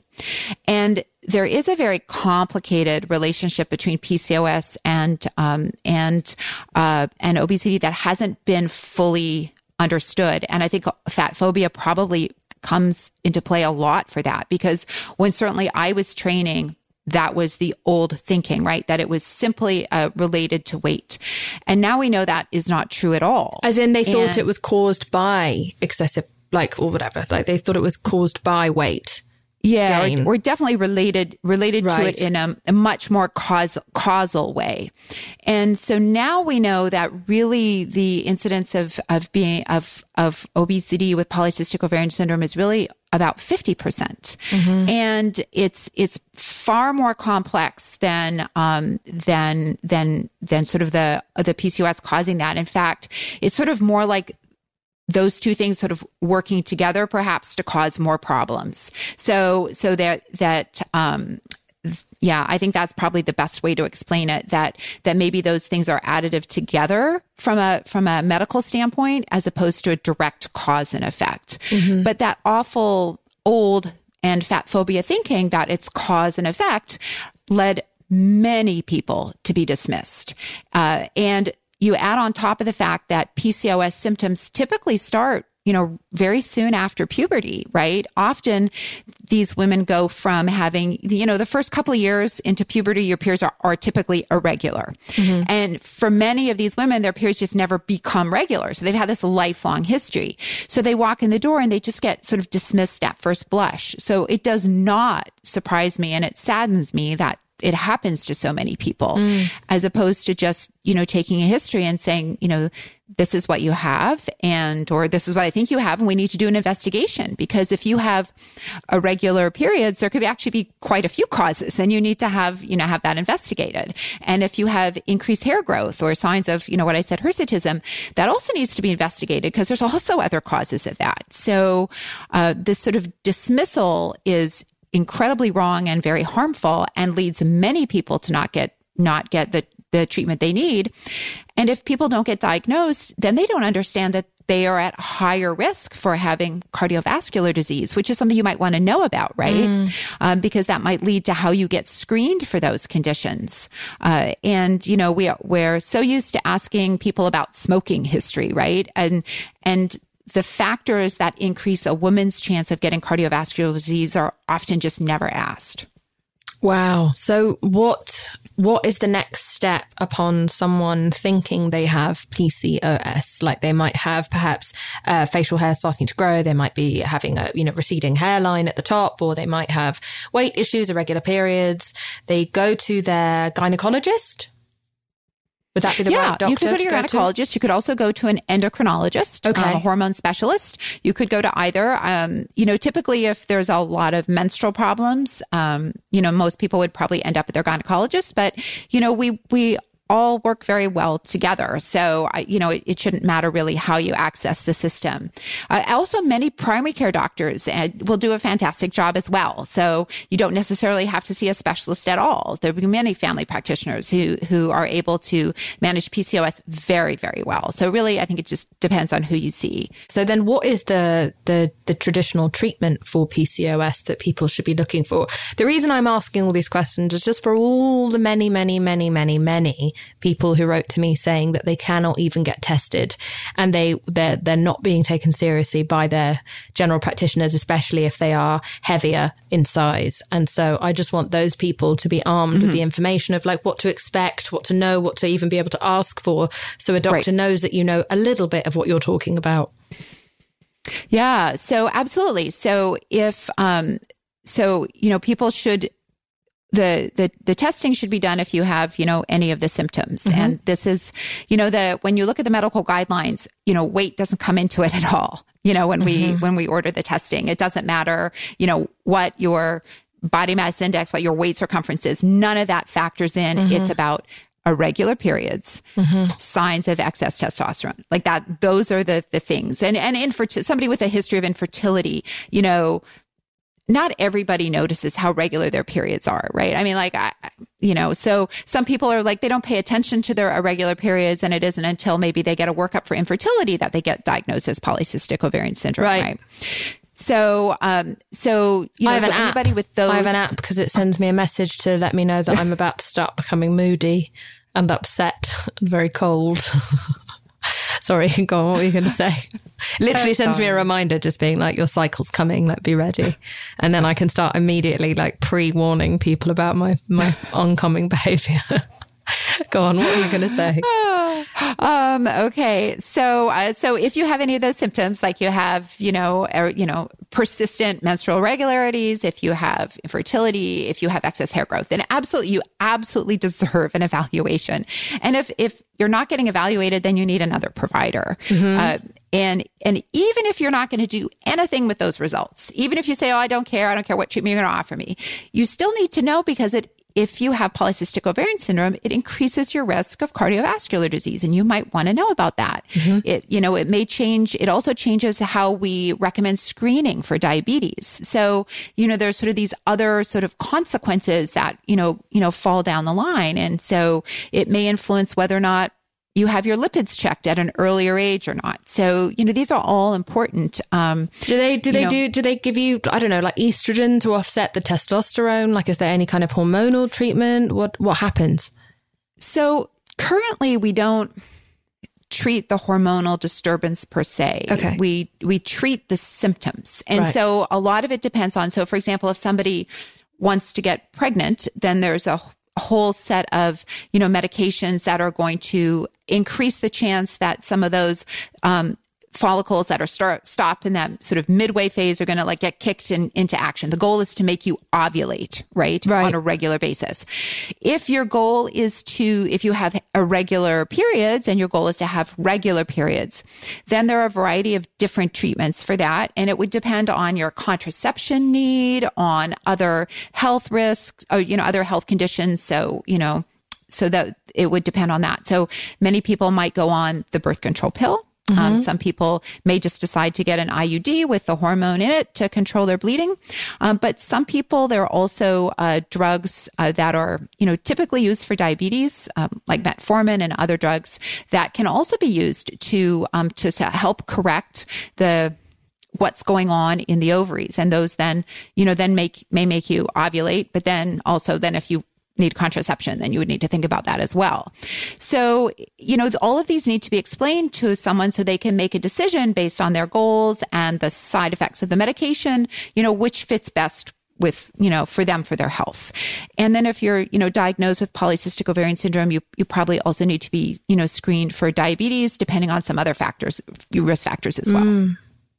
And there is a very complicated relationship between P C O S and, um, and, uh, and obesity that hasn't been fully understood. And I think fat phobia probably comes into play a lot for that, because when certainly I was training, that was the old thinking, right? That it was simply uh, related to weight. And now we know that is not true at all. As in they thought and, it was caused by excessive, like, or whatever. Like they thought it was caused by weight. Yeah, or, or definitely related related right. to it in a, a much more cause, causal way. And so now we know that really the incidence of of being of of obesity with polycystic ovarian syndrome is really about fifty percent. Mm-hmm. And it's it's far more complex than um than than than sort of the the P C O S causing that. In fact, it's sort of more like those two things sort of working together, perhaps, to cause more problems. So, so that, that, um, yeah, I think that's probably the best way to explain it, that, that maybe those things are additive together from a, from a medical standpoint, as opposed to a direct cause and effect. Mm-hmm. But that awful old and fat phobia thinking that it's cause and effect led many people to be dismissed. Uh, and you add on top of the fact that P C O S symptoms typically start, you know, very soon after puberty, right? Often these women go from having, you know, the first couple of years into puberty, your periods are, are typically irregular. Mm-hmm. And for many of these women, their periods just never become regular. So they've had this lifelong history. So they walk in the door and they just get sort of dismissed at first blush. So it does not surprise me, and it saddens me that it happens to so many people, mm. as opposed to just, you know, taking a history and saying, you know, this is what you have, and, or this is what I think you have, and we need to do an investigation. Because if you have irregular periods, there could actually be quite a few causes, and you need to have, you know, have that investigated. And if you have increased hair growth or signs of, you know, what I said, hirsutism, that also needs to be investigated, because there's also other causes of that. So, uh, this sort of dismissal is incredibly wrong and very harmful, and leads many people to not get not get the the treatment they need. And if people don't get diagnosed, then they don't understand that they are at higher risk for having cardiovascular disease, which is something you might want to know about, right? Mm. Um, because that might lead to how you get screened for those conditions. Uh, and, you know, we, we're so used to asking people about smoking history, right? And, and the factors that increase a woman's chance of getting cardiovascular disease are often just never asked. Wow. So what what is the next step upon someone thinking they have P C O S? Like they might have perhaps uh, facial hair starting to grow. They might be having a, you know, receding hairline at the top, or they might have weight issues, irregular periods. They go to their gynecologist. Would that be the yeah, right doctor? You could go to your to gynecologist. To? You could also go to an endocrinologist, okay. um, a hormone specialist. You could go to either. Um, you know, typically if there's a lot of menstrual problems, um, you know, most people would probably end up at their gynecologist. But, you know, we, we, all work very well together. So, you know, it, it shouldn't matter really how you access the system. Uh, also, many primary care doctors uh, will do a fantastic job as well. So you don't necessarily have to see a specialist at all. There will be many family practitioners who, who are able to manage P C O S very, very well. So really, I think it just depends on who you see. So then what is the, the, the traditional treatment for P C O S that people should be looking for? The reason I'm asking all these questions is just for all the many, many, many, many, many people who wrote to me saying that they cannot even get tested and they, they're, they're not being taken seriously by their general practitioners, especially if they are heavier in size. And so I just want those people to be armed mm-hmm. with the information of like what to expect, what to know, what to even be able to ask for. So a doctor right. knows that you know a little bit of what you're talking about. Yeah, so absolutely. So if, um, so, you know, people should The, the, the testing should be done if you have, you know, any of the symptoms. Mm-hmm. And this is, you know, the, when you look at the medical guidelines, you know, weight doesn't come into it at all. You know, when we, mm-hmm. when we order the testing, it doesn't matter, you know, what your body mass index, what your weight circumference is. None of that factors in. Mm-hmm. It's about irregular periods, mm-hmm. signs of excess testosterone, like that. Those are the, the things. And, and infer- somebody with a history of infertility, you know, not everybody notices how regular their periods are, right? I mean, like, I, you know, so some people are like, they don't pay attention to their irregular periods, and it isn't until maybe they get a workup for infertility that they get diagnosed as polycystic ovarian syndrome, right? right? So, um, so, you know, I have so an anybody app. with those. I have an app because it sends me a message to let me know that I'm about to start becoming moody and upset and very cold. Sorry, go on, what were you going to say? Literally sends me a reminder just being like, your cycle's coming, like be ready. And then I can start immediately like pre-warning people about my, my oncoming behavior. Go on, what were you going to say? um, okay. So, uh, so if you have any of those symptoms, like you have, you know, er, you know, persistent menstrual irregularities, if you have infertility, if you have excess hair growth, then absolutely, you absolutely deserve an evaluation. And if, if you're not getting evaluated, then you need another provider. Mm-hmm. Uh, and, and even if you're not going to do anything with those results, even if you say, oh, I don't care, I don't care what treatment you're going to offer me, you still need to know, because it, if you have polycystic ovarian syndrome, it increases your risk of cardiovascular disease, and you might want to know about that. Mm-hmm. It, you know, it may change. It also changes how we recommend screening for diabetes. So, you know, there's sort of these other sort of consequences that, you know, you know, fall down the line. And so it may influence whether or not you have your lipids checked at an earlier age or not. So, you know, these are all important. Um, do they, do they know, do, do they give you, I don't know, like estrogen to offset the testosterone? Like, is there any kind of hormonal treatment? What, what happens? So currently we don't treat the hormonal disturbance per se. Okay. We, we treat the symptoms. And right. so a lot of it depends on, so for example, if somebody wants to get pregnant, then there's a whole set of, you know, medications that are going to increase the chance that some of those um, follicles that are start stop in that sort of midway phase are going to like get kicked in, into action. The goal is to make you ovulate, right? Right. On a regular basis. If your goal is to, if you have irregular periods and your goal is to have regular periods, then there are a variety of different treatments for that. And it would depend on your contraception need, on other health risks, or, you know, other health conditions. So, you know, so that it would depend on that. So many people might go on the birth control pill. Mm-hmm. Um, some people may just decide to get an I U D with the hormone in it to control their bleeding. Um, but some people, there are also uh, drugs uh, that are, you know, typically used for diabetes, um, like metformin and other drugs that can also be used to um, to help correct the what's going on in the ovaries. And those then, you know, then make may make you ovulate. But then also then if you need contraception, then you would need to think about that as well. So, you know, all of these need to be explained to someone so they can make a decision based on their goals and the side effects of the medication, you know, which fits best with, you know, for them, for their health. And then if you're, you know, diagnosed with polycystic ovarian syndrome, you, you probably also need to be, you know, screened for diabetes, depending on some other factors, risk factors as well. Mm.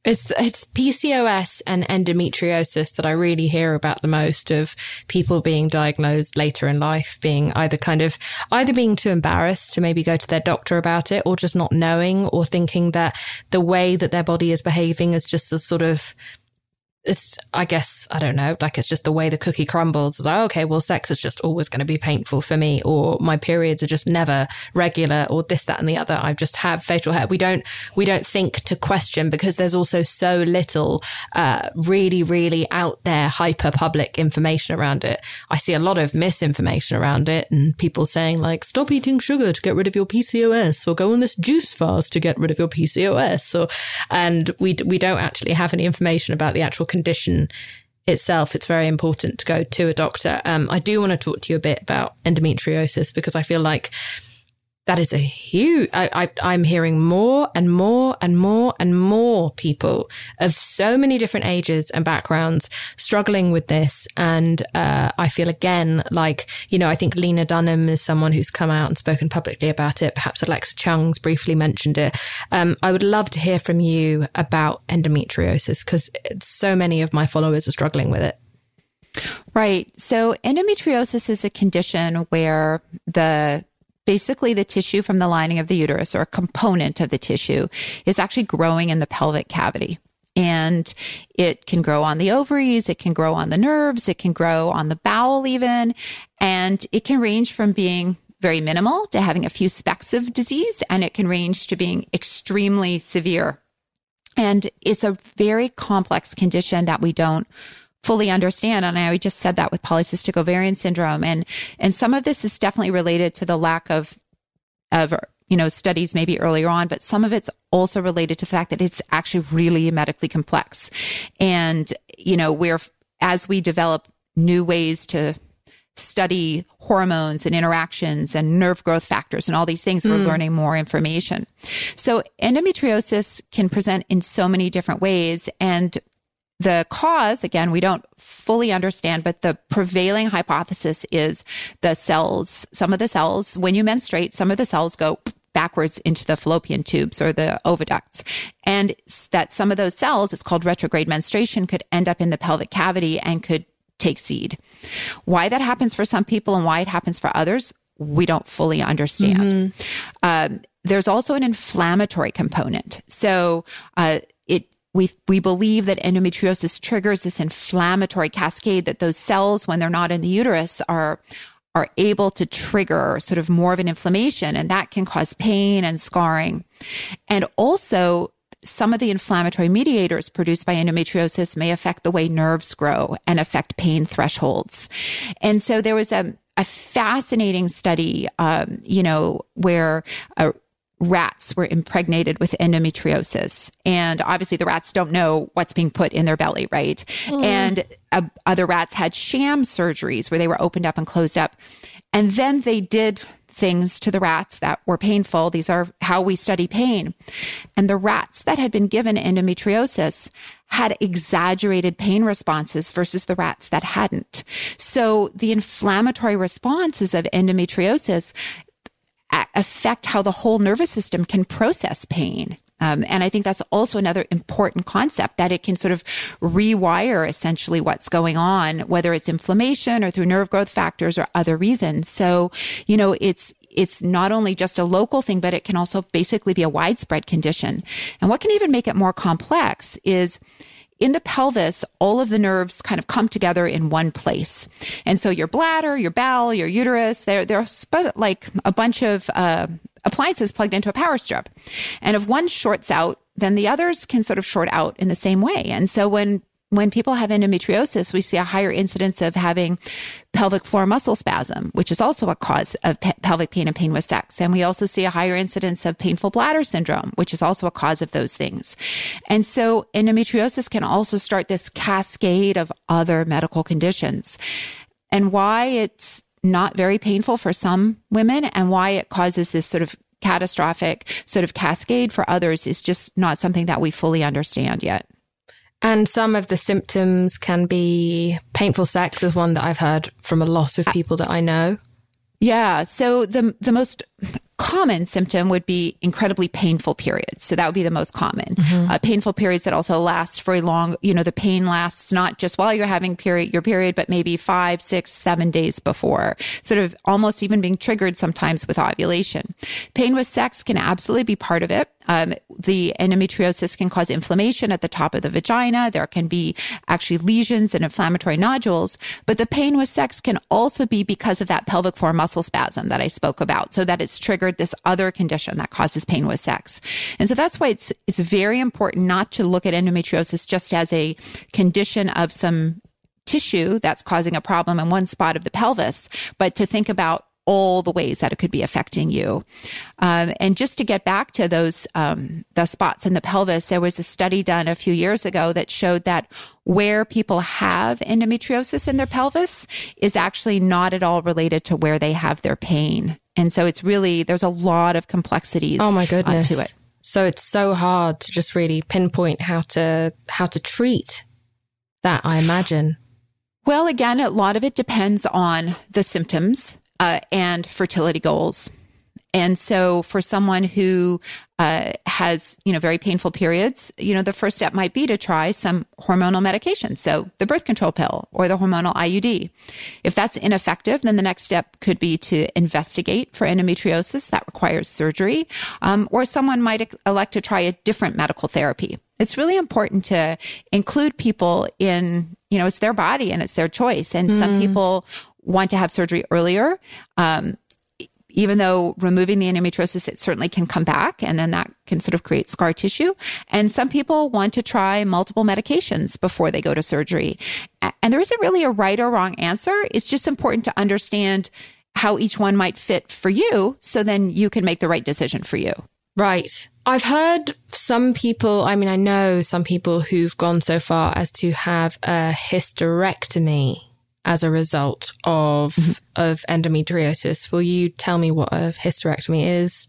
It's it's P C O S and endometriosis that I really hear about the most, of people being diagnosed later in life, being either kind of either being too embarrassed to maybe go to their doctor about it, or just not knowing, or thinking that the way that their body is behaving is just a sort of, it's, I guess, I don't know, like it's just the way the cookie crumbles. It's like, okay, well, sex is just always going to be painful for me, or my periods are just never regular, or this, that, and the other. I just have facial hair. We don't, we don't think to question, because there's also so little, uh, really, really out there hyper public information around it. I see a lot of misinformation around it, and people saying like, stop eating sugar to get rid of your P C O S, or go on this juice fast to get rid of your P C O S. Or, and we, we don't actually have any information about the actual condition itself. It's very important to go to a doctor. Um, I do want to talk to you a bit about endometriosis, because I feel like that is a huge, I, I, I'm hearing more and more and more and more people of so many different ages and backgrounds struggling with this. And uh, I feel again, like, you know, I think Lena Dunham is someone who's come out and spoken publicly about it. Perhaps Alexa Chung's briefly mentioned it. Um, I would love to hear from you about endometriosis, because so many of my followers are struggling with it. Right. So endometriosis is a condition where the basically the tissue from the lining of the uterus, or a component of the tissue, is actually growing in the pelvic cavity. And it can grow on the ovaries, it can grow on the nerves, it can grow on the bowel even. And it can range from being very minimal to having a few specks of disease, and it can range to being extremely severe. And it's a very complex condition that we don't fully understand. And I just said that with polycystic ovarian syndrome. And, and some of this is definitely related to the lack of, of, you know, studies maybe earlier on, but some of it's also related to the fact that it's actually really medically complex. And, you know, we're, as we develop new ways to study hormones and interactions and nerve growth factors and all these things, we're mm. learning more information. So endometriosis can present in so many different ways. And the cause, again, we don't fully understand, but the prevailing hypothesis is the cells, some of the cells, when you menstruate, some of the cells go backwards into the fallopian tubes or the oviducts. And that some of those cells, it's called retrograde menstruation, could end up in the pelvic cavity and could take seed. Why that happens for some people and why it happens for others, we don't fully understand. Mm-hmm. Um, there's also an inflammatory component. So uh, it We we believe that endometriosis triggers this inflammatory cascade, that those cells, when they're not in the uterus, are are able to trigger sort of more of an inflammation, and that can cause pain and scarring. And also, some of the inflammatory mediators produced by endometriosis may affect the way nerves grow and affect pain thresholds. And so there was a, a fascinating study, um, you know, where a rats were impregnated with endometriosis. And obviously the rats don't know what's being put in their belly, right? Mm. And uh, other rats had sham surgeries where they were opened up and closed up. And then they did things to the rats that were painful. These are how we study pain. And the rats that had been given endometriosis had exaggerated pain responses versus the rats that hadn't. So the inflammatory responses of endometriosis affect how the whole nervous system can process pain. Um, and I think that's also another important concept, that it can sort of rewire essentially what's going on, whether it's inflammation or through nerve growth factors or other reasons. So, you know, it's it's not only just a local thing, but it can also basically be a widespread condition. And what can even make it more complex is, in the pelvis, all of the nerves kind of come together in one place. And so your bladder, your bowel, your uterus, they're, they're like a bunch of uh, appliances plugged into a power strip. And if one shorts out, then the others can sort of short out in the same way. And so when When people have endometriosis, we see a higher incidence of having pelvic floor muscle spasm, which is also a cause of pe- pelvic pain and pain with sex. And we also see a higher incidence of painful bladder syndrome, which is also a cause of those things. And so endometriosis can also start this cascade of other medical conditions. And why it's not very painful for some women and why it causes this sort of catastrophic sort of cascade for others is just not something that we fully understand yet. And some of the symptoms can be painful sex, is one that I've heard from a lot of people that I know. Yeah. So the the most common symptom would be incredibly painful periods. So that would be the most common. Mm-hmm. Uh, painful periods that also last very long. You know, the pain lasts not just while you're having period, your period, but maybe five, six, seven days before, sort of almost even being triggered sometimes with ovulation. Pain with sex can absolutely be part of it. Um, the endometriosis can cause inflammation at the top of the vagina. There can be actually lesions and inflammatory nodules, but the pain with sex can also be because of that pelvic floor muscle spasm that I spoke about, so that it's triggered this other condition that causes pain with sex. And so that's why it's, it's very important not to look at endometriosis just as a condition of some tissue that's causing a problem in one spot of the pelvis, but to think about all the ways that it could be affecting you. Um, and just to get back to those, um, the spots in the pelvis, there was a study done a few years ago that showed that where people have endometriosis in their pelvis is actually not at all related to where they have their pain. And so it's really, there's a lot of complexities oh my goodness. to it. So it's so hard to just really pinpoint how to, how to treat that, I imagine. Well, again, a lot of it depends on the symptoms. Uh, and fertility goals. And so for someone who uh, has, you know, very painful periods, you know, the first step might be to try some hormonal medication. So the birth control pill or the hormonal I U D. If that's ineffective, then the next step could be to investigate for endometriosis. That requires surgery. Um, or someone might elect to try a different medical therapy. It's really important to include people in, you know, it's their body and it's their choice. And mm. some people want to have surgery earlier. Um, even though removing the endometriosis, it certainly can come back, and then that can sort of create scar tissue. And some people want to try multiple medications before they go to surgery. And there isn't really a right or wrong answer. It's just important to understand how each one might fit for you, so then you can make the right decision for you. Right. I've heard some people, I mean, I know some people who've gone so far as to have a hysterectomy as a result of mm-hmm. of endometriosis. Will you tell me what a hysterectomy is?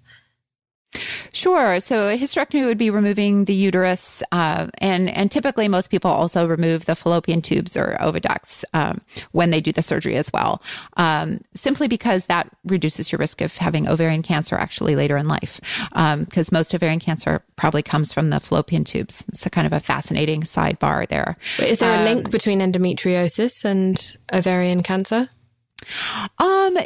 Sure. So a hysterectomy would be removing the uterus, uh, and and typically most people also remove the fallopian tubes or oviducts um, when they do the surgery as well, um, simply because that reduces your risk of having ovarian cancer actually later in life, because um, most ovarian cancer probably comes from the fallopian tubes. It's a kind of a fascinating sidebar there. But is there um, a link between endometriosis and ovarian cancer? Um.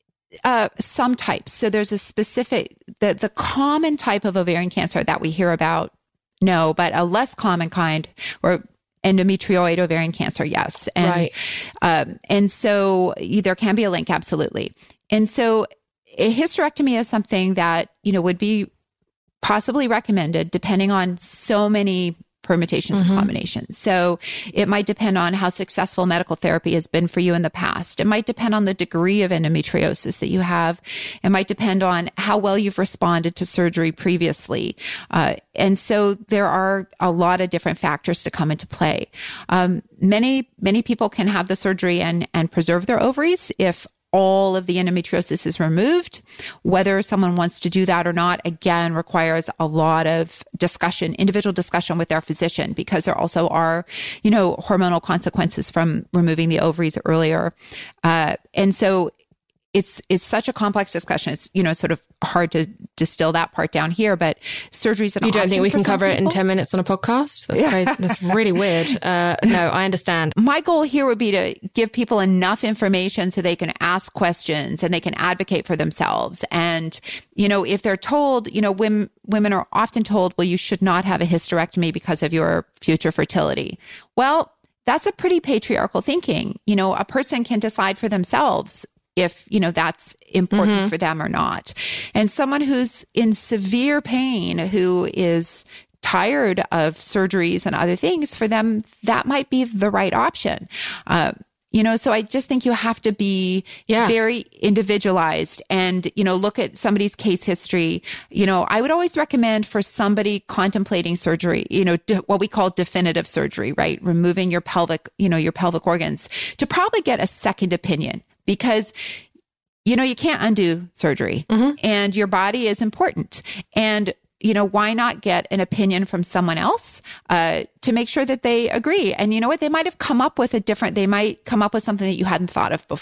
Uh, some types. So there's a specific, the, the common type of ovarian cancer that we hear about, no, but a less common kind, or endometrioid ovarian cancer, yes. And, right. Um, and so there can be a link, absolutely. And so a hysterectomy is something that, you know, would be possibly recommended depending on so many permutations mm-hmm. and combinations. So it might depend on how successful medical therapy has been for you in the past. It might depend on the degree of endometriosis that you have. It might depend on how well you've responded to surgery previously. Uh, and so there are a lot of different factors to come into play. Um, many, many people can have the surgery and, and preserve their ovaries if all of the endometriosis is removed. Whether someone wants to do that or not, again, requires a lot of discussion, individual discussion with their physician, because there also are, you know, hormonal consequences from removing the ovaries earlier. Uh, and so it's, it's such a complex discussion. It's, you know, sort of hard to distill that part down here, but surgery's an option. You don't think we can cover people. it in ten minutes on a podcast? That's yeah. crazy. That's really weird. Uh, no, I understand. My goal here would be to give people enough information so they can ask questions and they can advocate for themselves. And, you know, if they're told, you know, women, women are often told, well, you should not have a hysterectomy because of your future fertility. Well, that's a pretty patriarchal thinking. You know, a person can decide for themselves if, you know, that's important mm-hmm. for them or not. And someone who's in severe pain, who is tired of surgeries and other things, for them, that might be the right option. Uh, you know, so I just think you have to be yeah. very individualized and, you know, look at somebody's case history. You know, I would always recommend for somebody contemplating surgery, you know, de- what we call definitive surgery, right? Removing your pelvic, you know, your pelvic organs, to probably get a second opinion. Because, you know, you can't undo surgery mm-hmm. and your body is important. And, you know, why not get an opinion from someone else uh, to make sure that they agree? And you know what? They might have come up with a different, they might come up with something that you hadn't thought of before.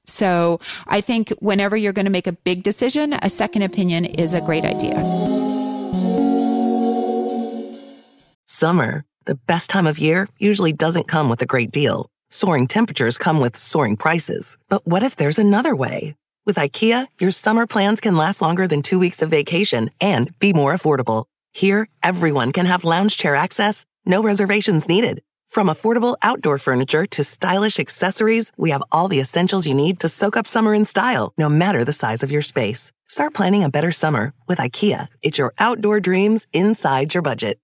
So I think whenever you're going to make a big decision, a second opinion is a great idea. Summer, the best time of year, usually doesn't come with a great deal. Soaring temperatures come with soaring prices. But what if there's another way? With IKEA, your summer plans can last longer than two weeks of vacation and be more affordable. Here, everyone can have lounge chair access, no reservations needed. From affordable outdoor furniture to stylish accessories, we have all the essentials you need to soak up summer in style, no matter the size of your space. Start planning a better summer with IKEA. It's your outdoor dreams inside your budget.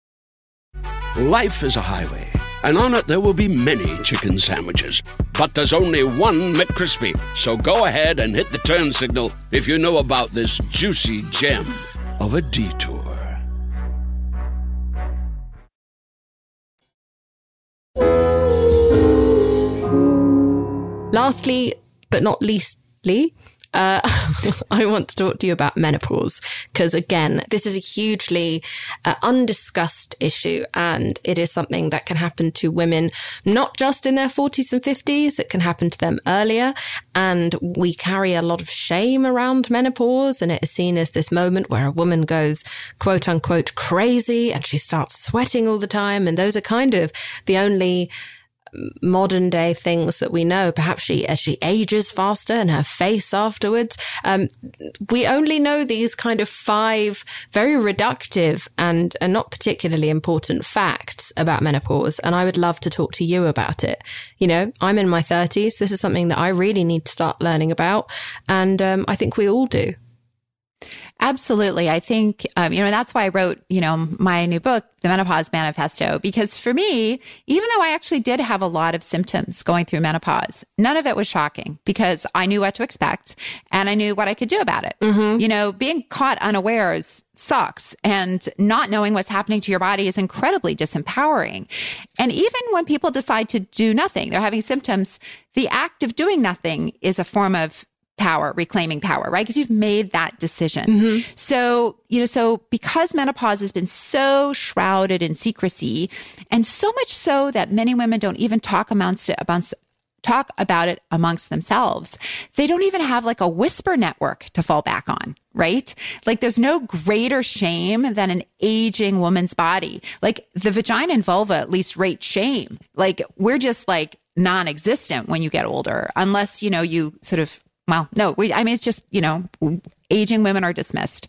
Life is a highway, and on it there will be many chicken sandwiches. But there's only one McCrispy. So go ahead and hit the turn signal if you know about this juicy gem of a detour. Lastly, but not leastly, uh, I want to talk to you about menopause, because again, this is a hugely uh, undiscussed issue, and it is something that can happen to women, not just in their forties and fifties, it can happen to them earlier. And we carry a lot of shame around menopause, and it is seen as this moment where a woman goes quote unquote crazy and she starts sweating all the time. And those are kind of the only modern day things that we know. Perhaps she, as she ages faster and her face afterwards. Um, we only know these kind of five very reductive and, and not particularly important facts about menopause. And I would love to talk to you about it. You know, I'm in my thirties. This is something that I really need to start learning about. And um, I think we all do. Absolutely. I think, um, you know, that's why I wrote, you know, my new book, The Menopause Manifesto, because for me, even though I actually did have a lot of symptoms going through menopause, none of it was shocking because I knew what to expect and I knew what I could do about it. Mm-hmm. You know, being caught unawares sucks, and not knowing what's happening to your body is incredibly disempowering. And even when people decide to do nothing, they're having symptoms, the act of doing nothing is a form of power, reclaiming power, right? Because you've made that decision. Mm-hmm. So, you know, so because menopause has been so shrouded in secrecy, and so much so that many women don't even talk amongst, amongst talk about it amongst themselves, they don't even have like a whisper network to fall back on, right? Like there's no greater shame than an aging woman's body. Like the vagina and vulva at least rate shame. Like we're just like non-existent when you get older, unless, you know, you sort of Well, no, we, I mean, it's just, you know, aging women are dismissed.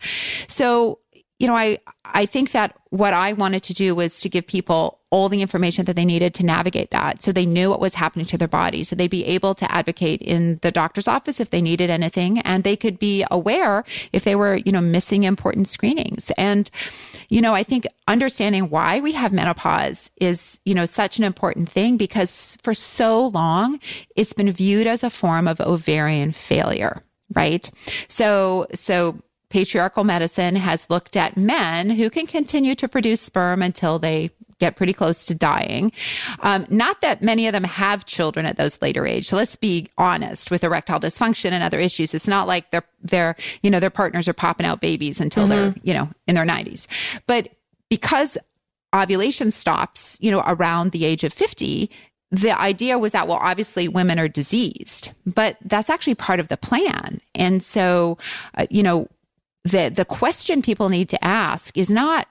So, you know, I, I think that what I wanted to do was to give people all the information that they needed to navigate that. So they knew what was happening to their body. So they'd be able to advocate in the doctor's office if they needed anything, and they could be aware if they were, you know, missing important screenings. And, you know, I think understanding why we have menopause is, you know, such an important thing, because for so long it's been viewed as a form of ovarian failure, right? So, so patriarchal medicine has looked at men who can continue to produce sperm until they get pretty close to dying. Um, not that many of them have children at those later age. So let's be honest, with erectile dysfunction and other issues, it's not like their, their, you know, their partners are popping out babies until mm-hmm. they're, you know, in their nineties. But because ovulation stops, you know, around the age of fifty, the idea was that, well, obviously women are diseased, but that's actually part of the plan. And so, uh, you know, the, the question people need to ask is not,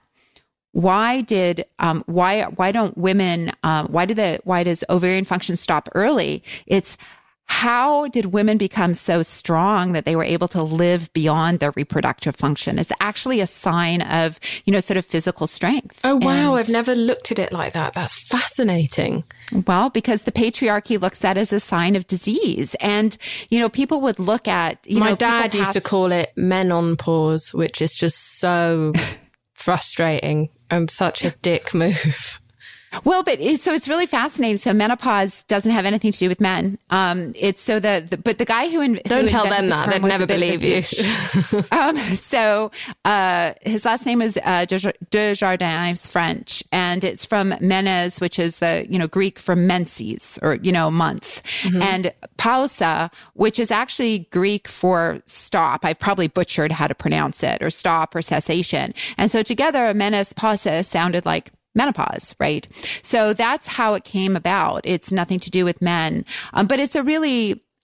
why did, um, why, why don't women, um, why do the, why does ovarian function stop early? It's, how did women become so strong that they were able to live beyond their reproductive function? It's actually a sign of, you know, sort of physical strength. Oh, wow. And, I've never looked at it like that. That's fascinating. Well, because the patriarchy looks at it as a sign of disease. And, you know, people would look at, you My know, dad pass- used to call it menopause, which is just so frustrating and such a dick move. Well, but it's, so it's really fascinating. So menopause doesn't have anything to do with men. Um, it's so the, the but the guy who, in, don't who tell them that they'd never believe you. um, so uh, his last name is uh, Desjardins, French, and it's from menes, which is the you know Greek for menses, or you know month, mm-hmm. and pausa, which is actually Greek for stop. I've probably butchered how to pronounce it, or stop, or cessation. And so together, menes pausa sounded like menopause, right? So that's how it came about. It's nothing to do with men. Um, but it's a really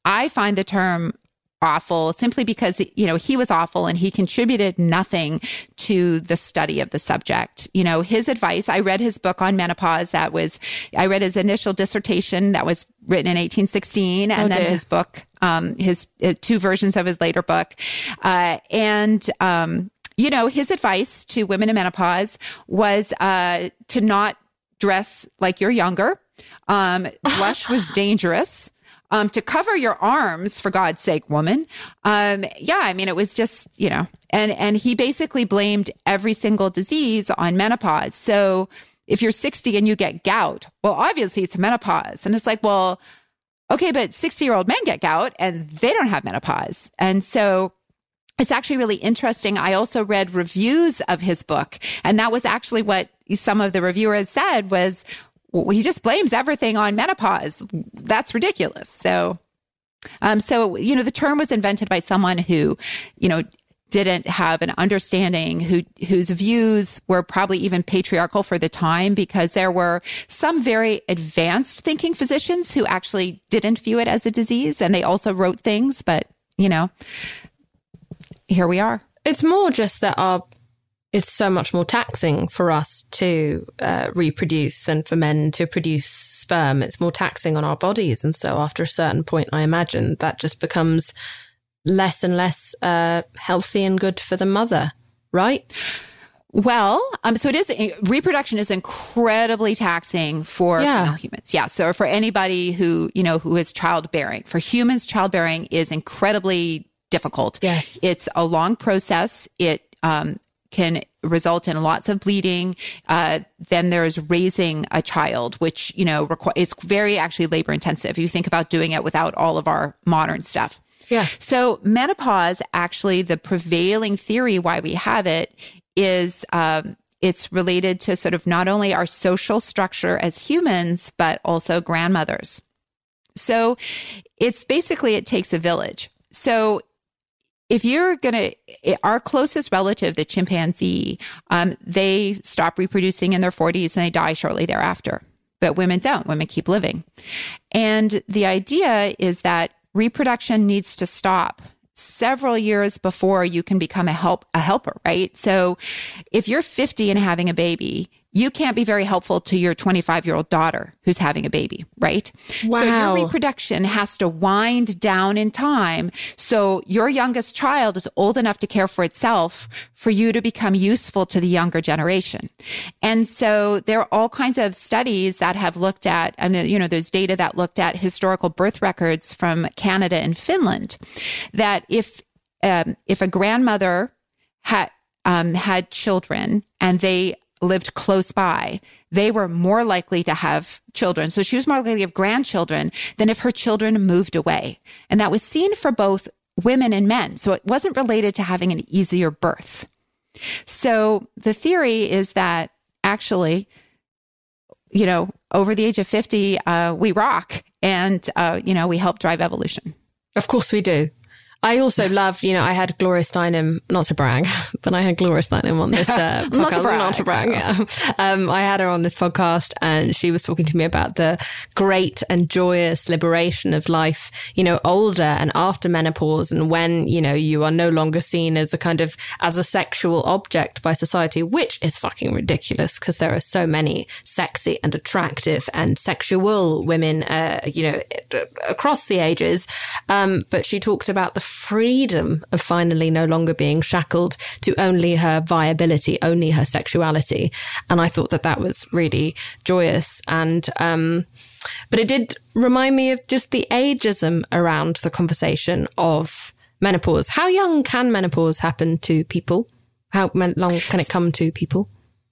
I find the term awful simply because, you know, he was awful and he contributed nothing to the study of the subject. You know, his advice, I read his book on menopause. That was, I read his initial dissertation that was written in eighteen sixteen, and oh, then his book, um, his uh, two versions of his later book. Uh, and, um, you know, his advice to women in menopause was uh, to not dress like you're younger. Um, blush was dangerous. Um, to cover your arms, for God's sake, woman. Um, yeah, I mean, it was just, you know, and, and he basically blamed every single disease on menopause. So if you're sixty and you get gout, well, obviously it's menopause. And it's like, well, okay, but sixty-year-old men get gout and they don't have menopause. And so it's actually really interesting. I also read reviews of his book, and that was actually what some of the reviewers said was, well, he just blames everything on menopause. That's ridiculous. So, um, so, you know, the term was invented by someone who, you know, didn't have an understanding, who, whose views were probably even patriarchal for the time, because there were some very advanced thinking physicians who actually didn't view it as a disease. And they also wrote things, but, you know, here we are. It's more just that our it's so much more taxing for us to uh, reproduce than for men to produce sperm. It's more taxing on our bodies. And so after a certain point, I imagine that just becomes less and less uh, healthy and good for the mother, right? Well, um, so it is, reproduction is incredibly taxing for yeah. female humans. Yeah. So for anybody who, you know, who is childbearing, for humans, childbearing is incredibly difficult. Yes. It's a long process. It, um, can result in lots of bleeding. Uh, then there's raising a child, which, you know, requ- is very actually labor intensive. You think about doing it without all of our modern stuff. Yeah. So menopause, actually, the prevailing theory why we have it is um, it's related to sort of not only our social structure as humans, but also grandmothers. So it's basically, it takes a village. So if you're going to, our closest relative, the chimpanzee, um, they stop reproducing in their forties and they die shortly thereafter. But women don't. Women keep living. And the idea is that reproduction needs to stop several years before you can become a help a helper, right? So if you're fifty and having a baby, you can't be very helpful to your twenty-five-year-old daughter who's having a baby, right? Wow. So your reproduction has to wind down in time. So your youngest child is old enough to care for itself for you to become useful to the younger generation. And so there are all kinds of studies that have looked at, and you know, there's data that looked at historical birth records from Canada and Finland, that if um, if a grandmother had um, had children and they lived close by, they were more likely to have children. So she was more likely to have grandchildren than if her children moved away. And that was seen for both women and men. So it wasn't related to having an easier birth. So the theory is that actually, you know, over the age of fifty, uh, we rock and, uh, you know, we help drive evolution. Of course we do. I also love, you know, I had Gloria Steinem, not to brag, but I had Gloria Steinem on this uh, podcast. not to brag. Not to brag, yeah. Um, I had her on this podcast and she was talking to me about the great and joyous liberation of life, you know, older and after menopause, and when, you know, you are no longer seen as a kind of, as a sexual object by society, which is fucking ridiculous because there are so many sexy and attractive and sexual women, uh, you know, across the ages. Um, but she talked about the freedom of finally no longer being shackled to only her viability, only her sexuality. And I thought that that was really joyous. And, um, but it did remind me of just the ageism around the conversation of menopause. How young can menopause happen to people? How long can it come to people?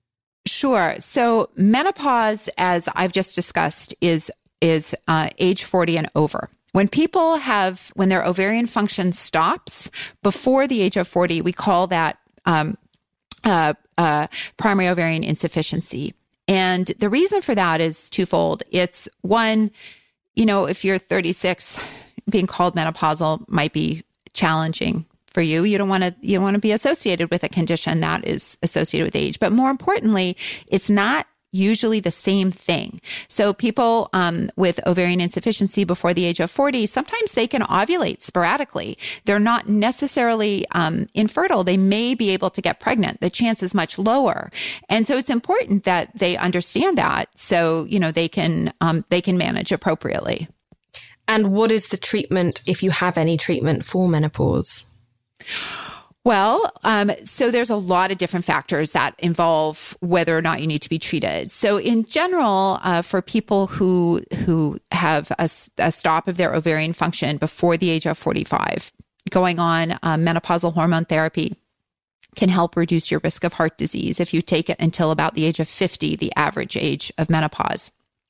Sure. So menopause, as I've just discussed, is, is uh, age forty and over. When people have, when their ovarian function stops before the age of forty, we call that um, uh, uh, primary ovarian insufficiency. And the reason for that is twofold. It's one, you know, if you're thirty-six, being called menopausal might be challenging for you. You don't want to, you don't want to be associated with a condition that is associated with age. But more importantly, it's not usually the same thing. So people um, with ovarian insufficiency before the age of forty, sometimes they can ovulate sporadically. They're not necessarily um, infertile. They may be able to get pregnant. The chance is much lower. And so it's important that they understand that so, you know, they can um, they can manage appropriately. And what is the treatment, if you have any treatment for menopause? Well, um, so there's a lot of different factors that involve whether or not you need to be treated. So in general, uh, for people who who have a, a stop of their ovarian function before the age of forty-five, going on uh, menopausal hormone therapy can help reduce your risk of heart disease if you take it until about the age of fifty, the average age of menopause.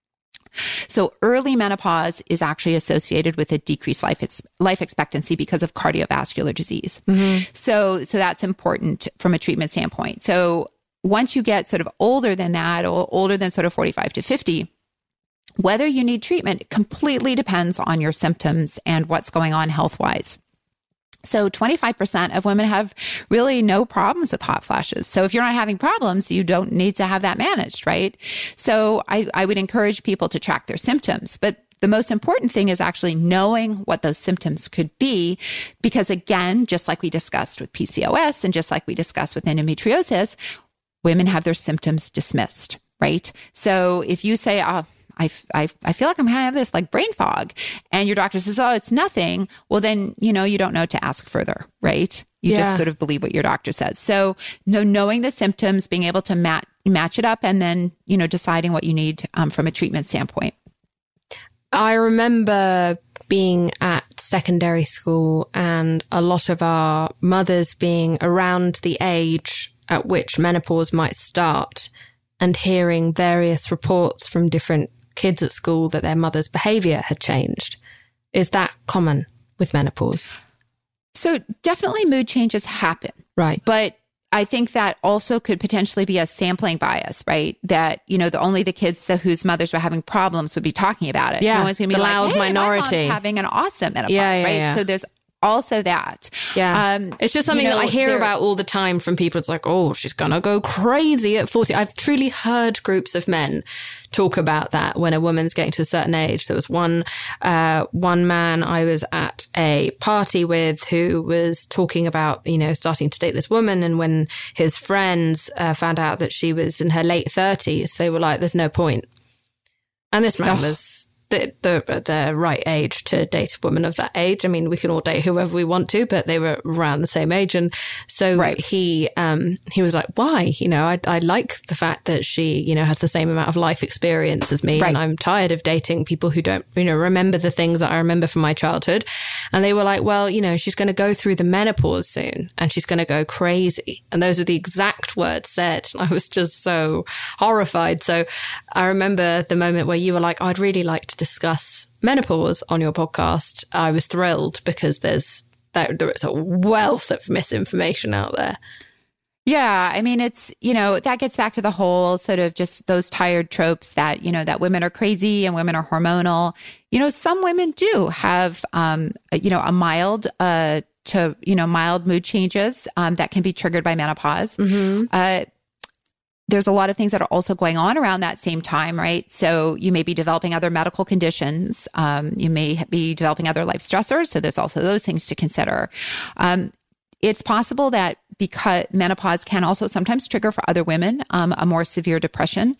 So early menopause is actually associated with a decreased life ex- life expectancy because of cardiovascular disease. Mm-hmm. So, so that's important from a treatment standpoint. So once you get sort of older than that, or older than sort of forty-five to fifty, whether you need treatment completely depends on your symptoms and what's going on health-wise. So twenty-five percent of women have really no problems with hot flashes. So if you're not having problems, you don't need to have that managed, right? So I, I would encourage people to track their symptoms. But the most important thing is actually knowing what those symptoms could be. Because again, just like we discussed with P C O S and just like we discussed with endometriosis, women have their symptoms dismissed, right? So if you say, oh, I, I, I feel like I'm kind of this like brain fog, and your doctor says, oh, it's nothing. Well, then, you know, you don't know to ask further, right? You yeah. just sort of believe what your doctor says. So no, knowing the symptoms, being able to mat, match it up, and then, you know, deciding what you need um, from a treatment standpoint. I remember being at secondary school and a lot of our mothers being around the age at which menopause might start and hearing various reports from different kids at school that their mother's behavior had changed. Is that common with menopause? So definitely mood changes happen. Right. But I think that also could potentially be a sampling bias, right? That, you know, the only the kids whose mothers were having problems would be talking about it. Yeah. No one's going to be the like, loud hey, minority. my mom's having an awesome menopause, yeah, yeah, right? Yeah. So there's also that. Yeah. Um, it's just something you know, that I hear about all the time from people. It's like, oh, she's going to go crazy at forty. I've truly heard groups of men talk about that when a woman's getting to a certain age. There was one, uh, one man I was at a party with who was talking about, you know, starting to date this woman. And when his friends uh, found out that she was in her late thirties, they were like, there's no point. And this man oh. was the, the the right age to date a woman of that age. I mean, we can all date whoever we want to, but they were around the same age. And so right. he um, he was like, why? You know, I, I like the fact that she, you know, has the same amount of life experience as me. Right. And I'm tired of dating people who don't, you know, remember the things that I remember from my childhood. And they were like, well, you know, she's going to go through the menopause soon and she's going to go crazy. And those are the exact words said. I was just so horrified. So I remember the moment where you were like, I'd really like to discuss menopause on your podcast. I was thrilled because there's there, there is a wealth of misinformation out there. Yeah. I mean, it's, you know, that gets back to the whole sort of just those tired tropes that, you know, that women are crazy and women are hormonal. You know, some women do have, um, you know, a mild, uh, to, you know, mild mood changes, um, that can be triggered by menopause. Mm-hmm. Uh, There's a lot of things that are also going on around that same time, right? So you may be developing other medical conditions. Um, you may be developing other life stressors. So there's also those things to consider. Um, it's possible that because menopause can also sometimes trigger for other women um, a more severe depression.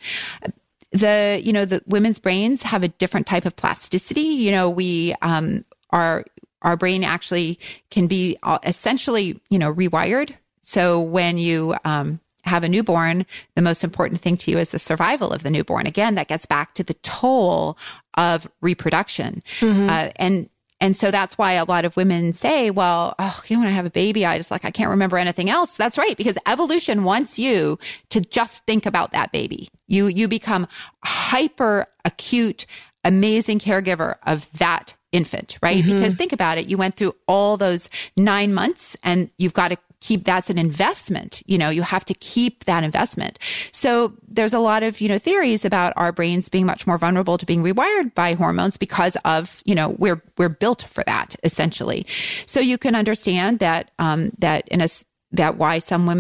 The, you know, the women's brains have a different type of plasticity. You know, we um, are, our brain actually can be essentially, you know, rewired. So when you, um, have a newborn, the most important thing to you is the survival of the newborn. Again, that gets back to the toll of reproduction. Mm-hmm. Uh, and, and so that's why a lot of women say, well, oh, you know, when I have a baby, I just like, I can't remember anything else. That's right. Because evolution wants you to just think about that baby. You, you become hyper acute, amazing caregiver of that infant, right? Mm-hmm. Because think about it. You went through all those nine months and you've got to keep, that's an investment. You know, you have to keep that investment. So there's a lot of, you know, theories about our brains being much more vulnerable to being rewired by hormones because of, you know, we're, we're built for that essentially. So you can understand that, um, that in a, that why some women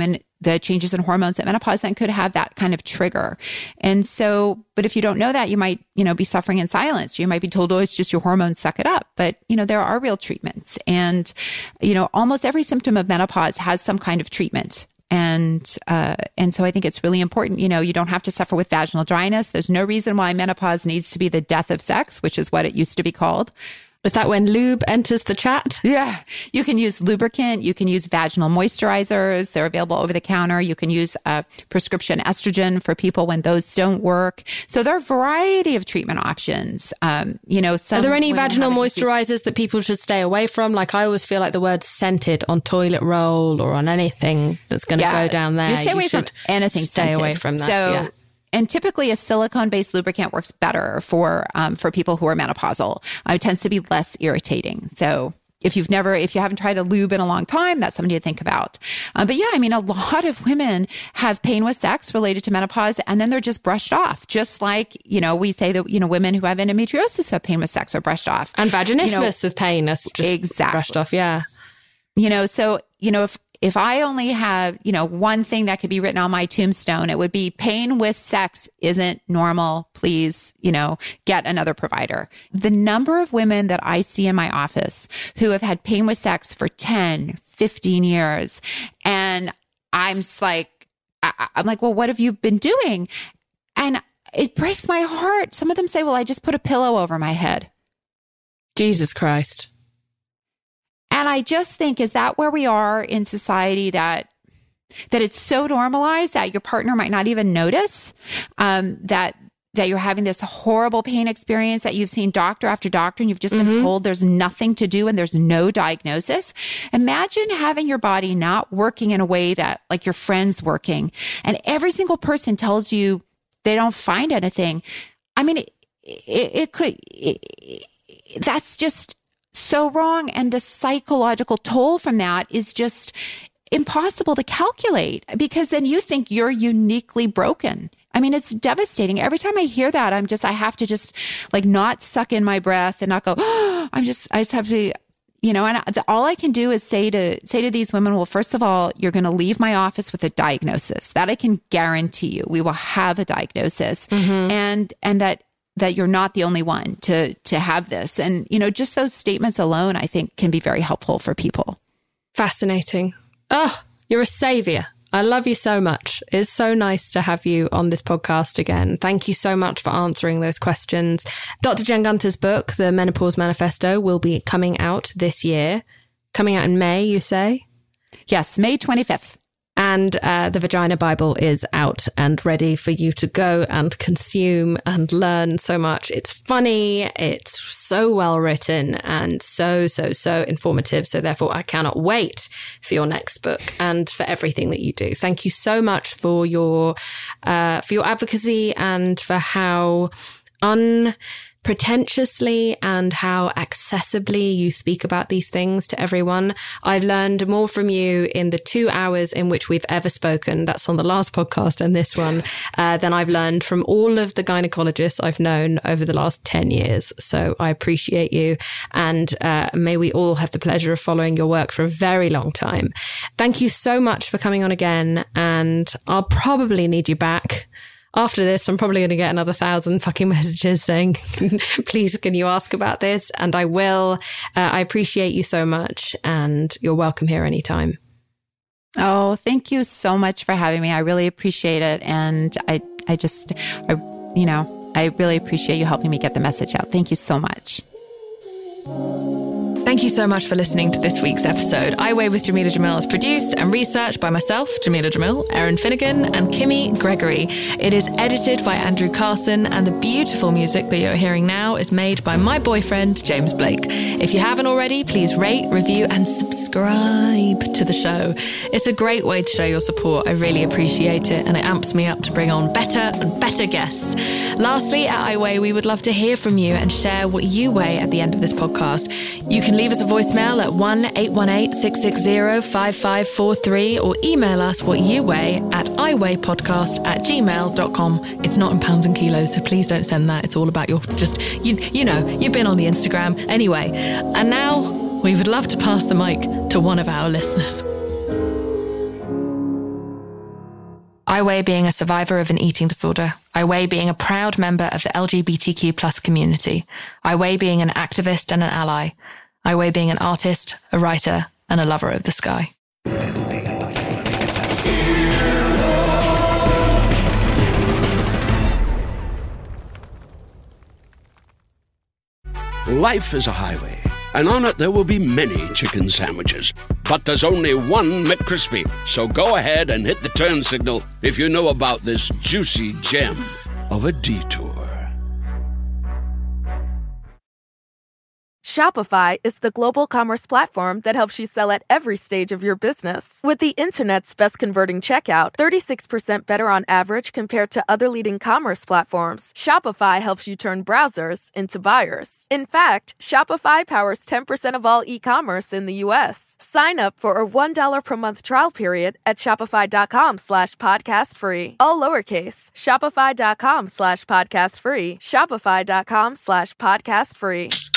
the changes in hormones at menopause, then could have that kind of trigger. And so, but if you don't know that, you might, you know, be suffering in silence. You might be told, oh, it's just your hormones, suck it up. But, you know, there are real treatments. And, you know, almost every symptom of menopause has some kind of treatment. And, uh, and so I think it's really important, you know, you don't have to suffer with vaginal dryness. There's no reason why menopause needs to be the death of sex, which is what it used to be called. Is that when lube enters the chat? Yeah. You can use lubricant. You can use vaginal moisturizers. They're available over the counter. You can use uh, prescription estrogen for people when those don't work. So there are a variety of treatment options. Um, you know, some are there any vaginal moisturizers used- that people should stay away from? Like I always feel like the word scented on toilet roll or on anything that's going to yeah, go down there. You stay you away from anything stay scented. away from that. So, yeah. And typically a silicone-based lubricant works better for um, for people who are menopausal. Uh, it tends to be less irritating. So if you've never, if you haven't tried a lube in a long time, that's something to think about. Um, but yeah, I mean, a lot of women have pain with sex related to menopause, and then they're just brushed off. Just like, you know, we say that, you know, women who have endometriosis who have pain with sex are brushed off. And vaginismus you know, with pain is just exactly. brushed off. Yeah. You know, so, you know, if, If I only have, you know, one thing that could be written on my tombstone, it would be pain with sex isn't normal. Please, you know, get another provider. The number of women that I see in my office who have had pain with sex for ten, fifteen years. And I'm just like, I, I'm like, well, what have you been doing? And it breaks my heart. Some of them say, well, I just put a pillow over my head. Jesus Christ. And I just think, is that where we are in society, that that it's so normalized that your partner might not even notice um, that that you're having this horrible pain experience, that you've seen doctor after doctor and you've just mm-hmm. been told there's nothing to do and there's no diagnosis. Imagine having your body not working in a way that like your friend's working, and every single person tells you they don't find anything. I mean, it, it, it could, it, it, that's just so wrong. And the psychological toll from that is just impossible to calculate, because then you think you're uniquely broken. I mean, it's devastating. Every time I hear that, I'm just, I have to just like not suck in my breath and not go, oh, I'm just, I just have to, you know, and I, the, all I can do is say to, say to these women, well, first of all, you're going to leave my office with a diagnosis. That I can guarantee you. We will have a diagnosis. Mm-hmm. And, and that, that you're not the only one to, to have this. And, you know, just those statements alone, I think can be very helpful for people. Fascinating. Oh, you're a savior. I love you so much. It's so nice to have you on this podcast again. Thank you so much for answering those questions. Doctor Jen Gunter's book, The Menopause Manifesto, will be coming out this year. Coming out in May, you say? Yes, May twenty-fifth. And uh, the Vagina Bible is out and ready for you to go and consume and learn so much. It's funny, it's so well written, and so, so, so informative. So therefore, I cannot wait for your next book and for everything that you do. Thank you so much for your uh, for your advocacy and for how unpretentiously and how accessibly you speak about these things to everyone. I've learned more from you in the two hours in which we've ever spoken, that's on the last podcast and this one, uh, than I've learned from all of the gynecologists I've known over the last ten years. So I appreciate you, and uh, may we all have the pleasure of following your work for a very long time. Thank you so much for coming on again, and I'll probably need you back. After this, I'm probably going to get another thousand fucking messages saying, please, can you ask about this? And I will. Uh, I appreciate you so much, and you're welcome here anytime. Oh, thank you so much for having me. I really appreciate it. And I, I just, I, you know, I really appreciate you helping me get the message out. Thank you so much. Thank you so much for listening to this week's episode. I Weigh with Jameela Jamil is produced and researched by myself, Jameela Jamil, Erin Finnegan, and Kimmy Gregory. It is edited by Andrew Carson, and the beautiful music that you're hearing now is made by my boyfriend, James Blake. If you haven't already, please rate, review, and subscribe to the show. It's a great way to show your support. I really appreciate it, and it amps me up to bring on better and better guests. Lastly, at I Weigh, we would love to hear from you and share what you weigh at the end of this podcast. You can leave us a voicemail at one eight one eight, six six zero, five five four three or email us what you weigh at iweighpodcast at gmail dot com. It's not in pounds and kilos, so please don't send that. It's all about your just, you, you know, you've been on the Instagram. Anyway, and now we would love to pass the mic to one of our listeners. I weigh being a survivor of an eating disorder. I weigh being a proud member of the L G B T Q plus community. I weigh being an activist and an ally. I weigh being an artist, a writer, and a lover of the sky. Life is a highway, and on it there will be many chicken sandwiches. But there's only one McCrispy. So go ahead and hit the turn signal if you know about this juicy gem of a detour. Shopify is the global commerce platform that helps you sell at every stage of your business. With the internet's best converting checkout, thirty-six percent better on average compared to other leading commerce platforms, Shopify helps you turn browsers into buyers. In fact, Shopify powers ten percent of all e-commerce in the U S. Sign up for a one dollar per month trial period at shopify.com slash podcast free. All lowercase, shopify.com slash podcast free, shopify.com slash podcast free.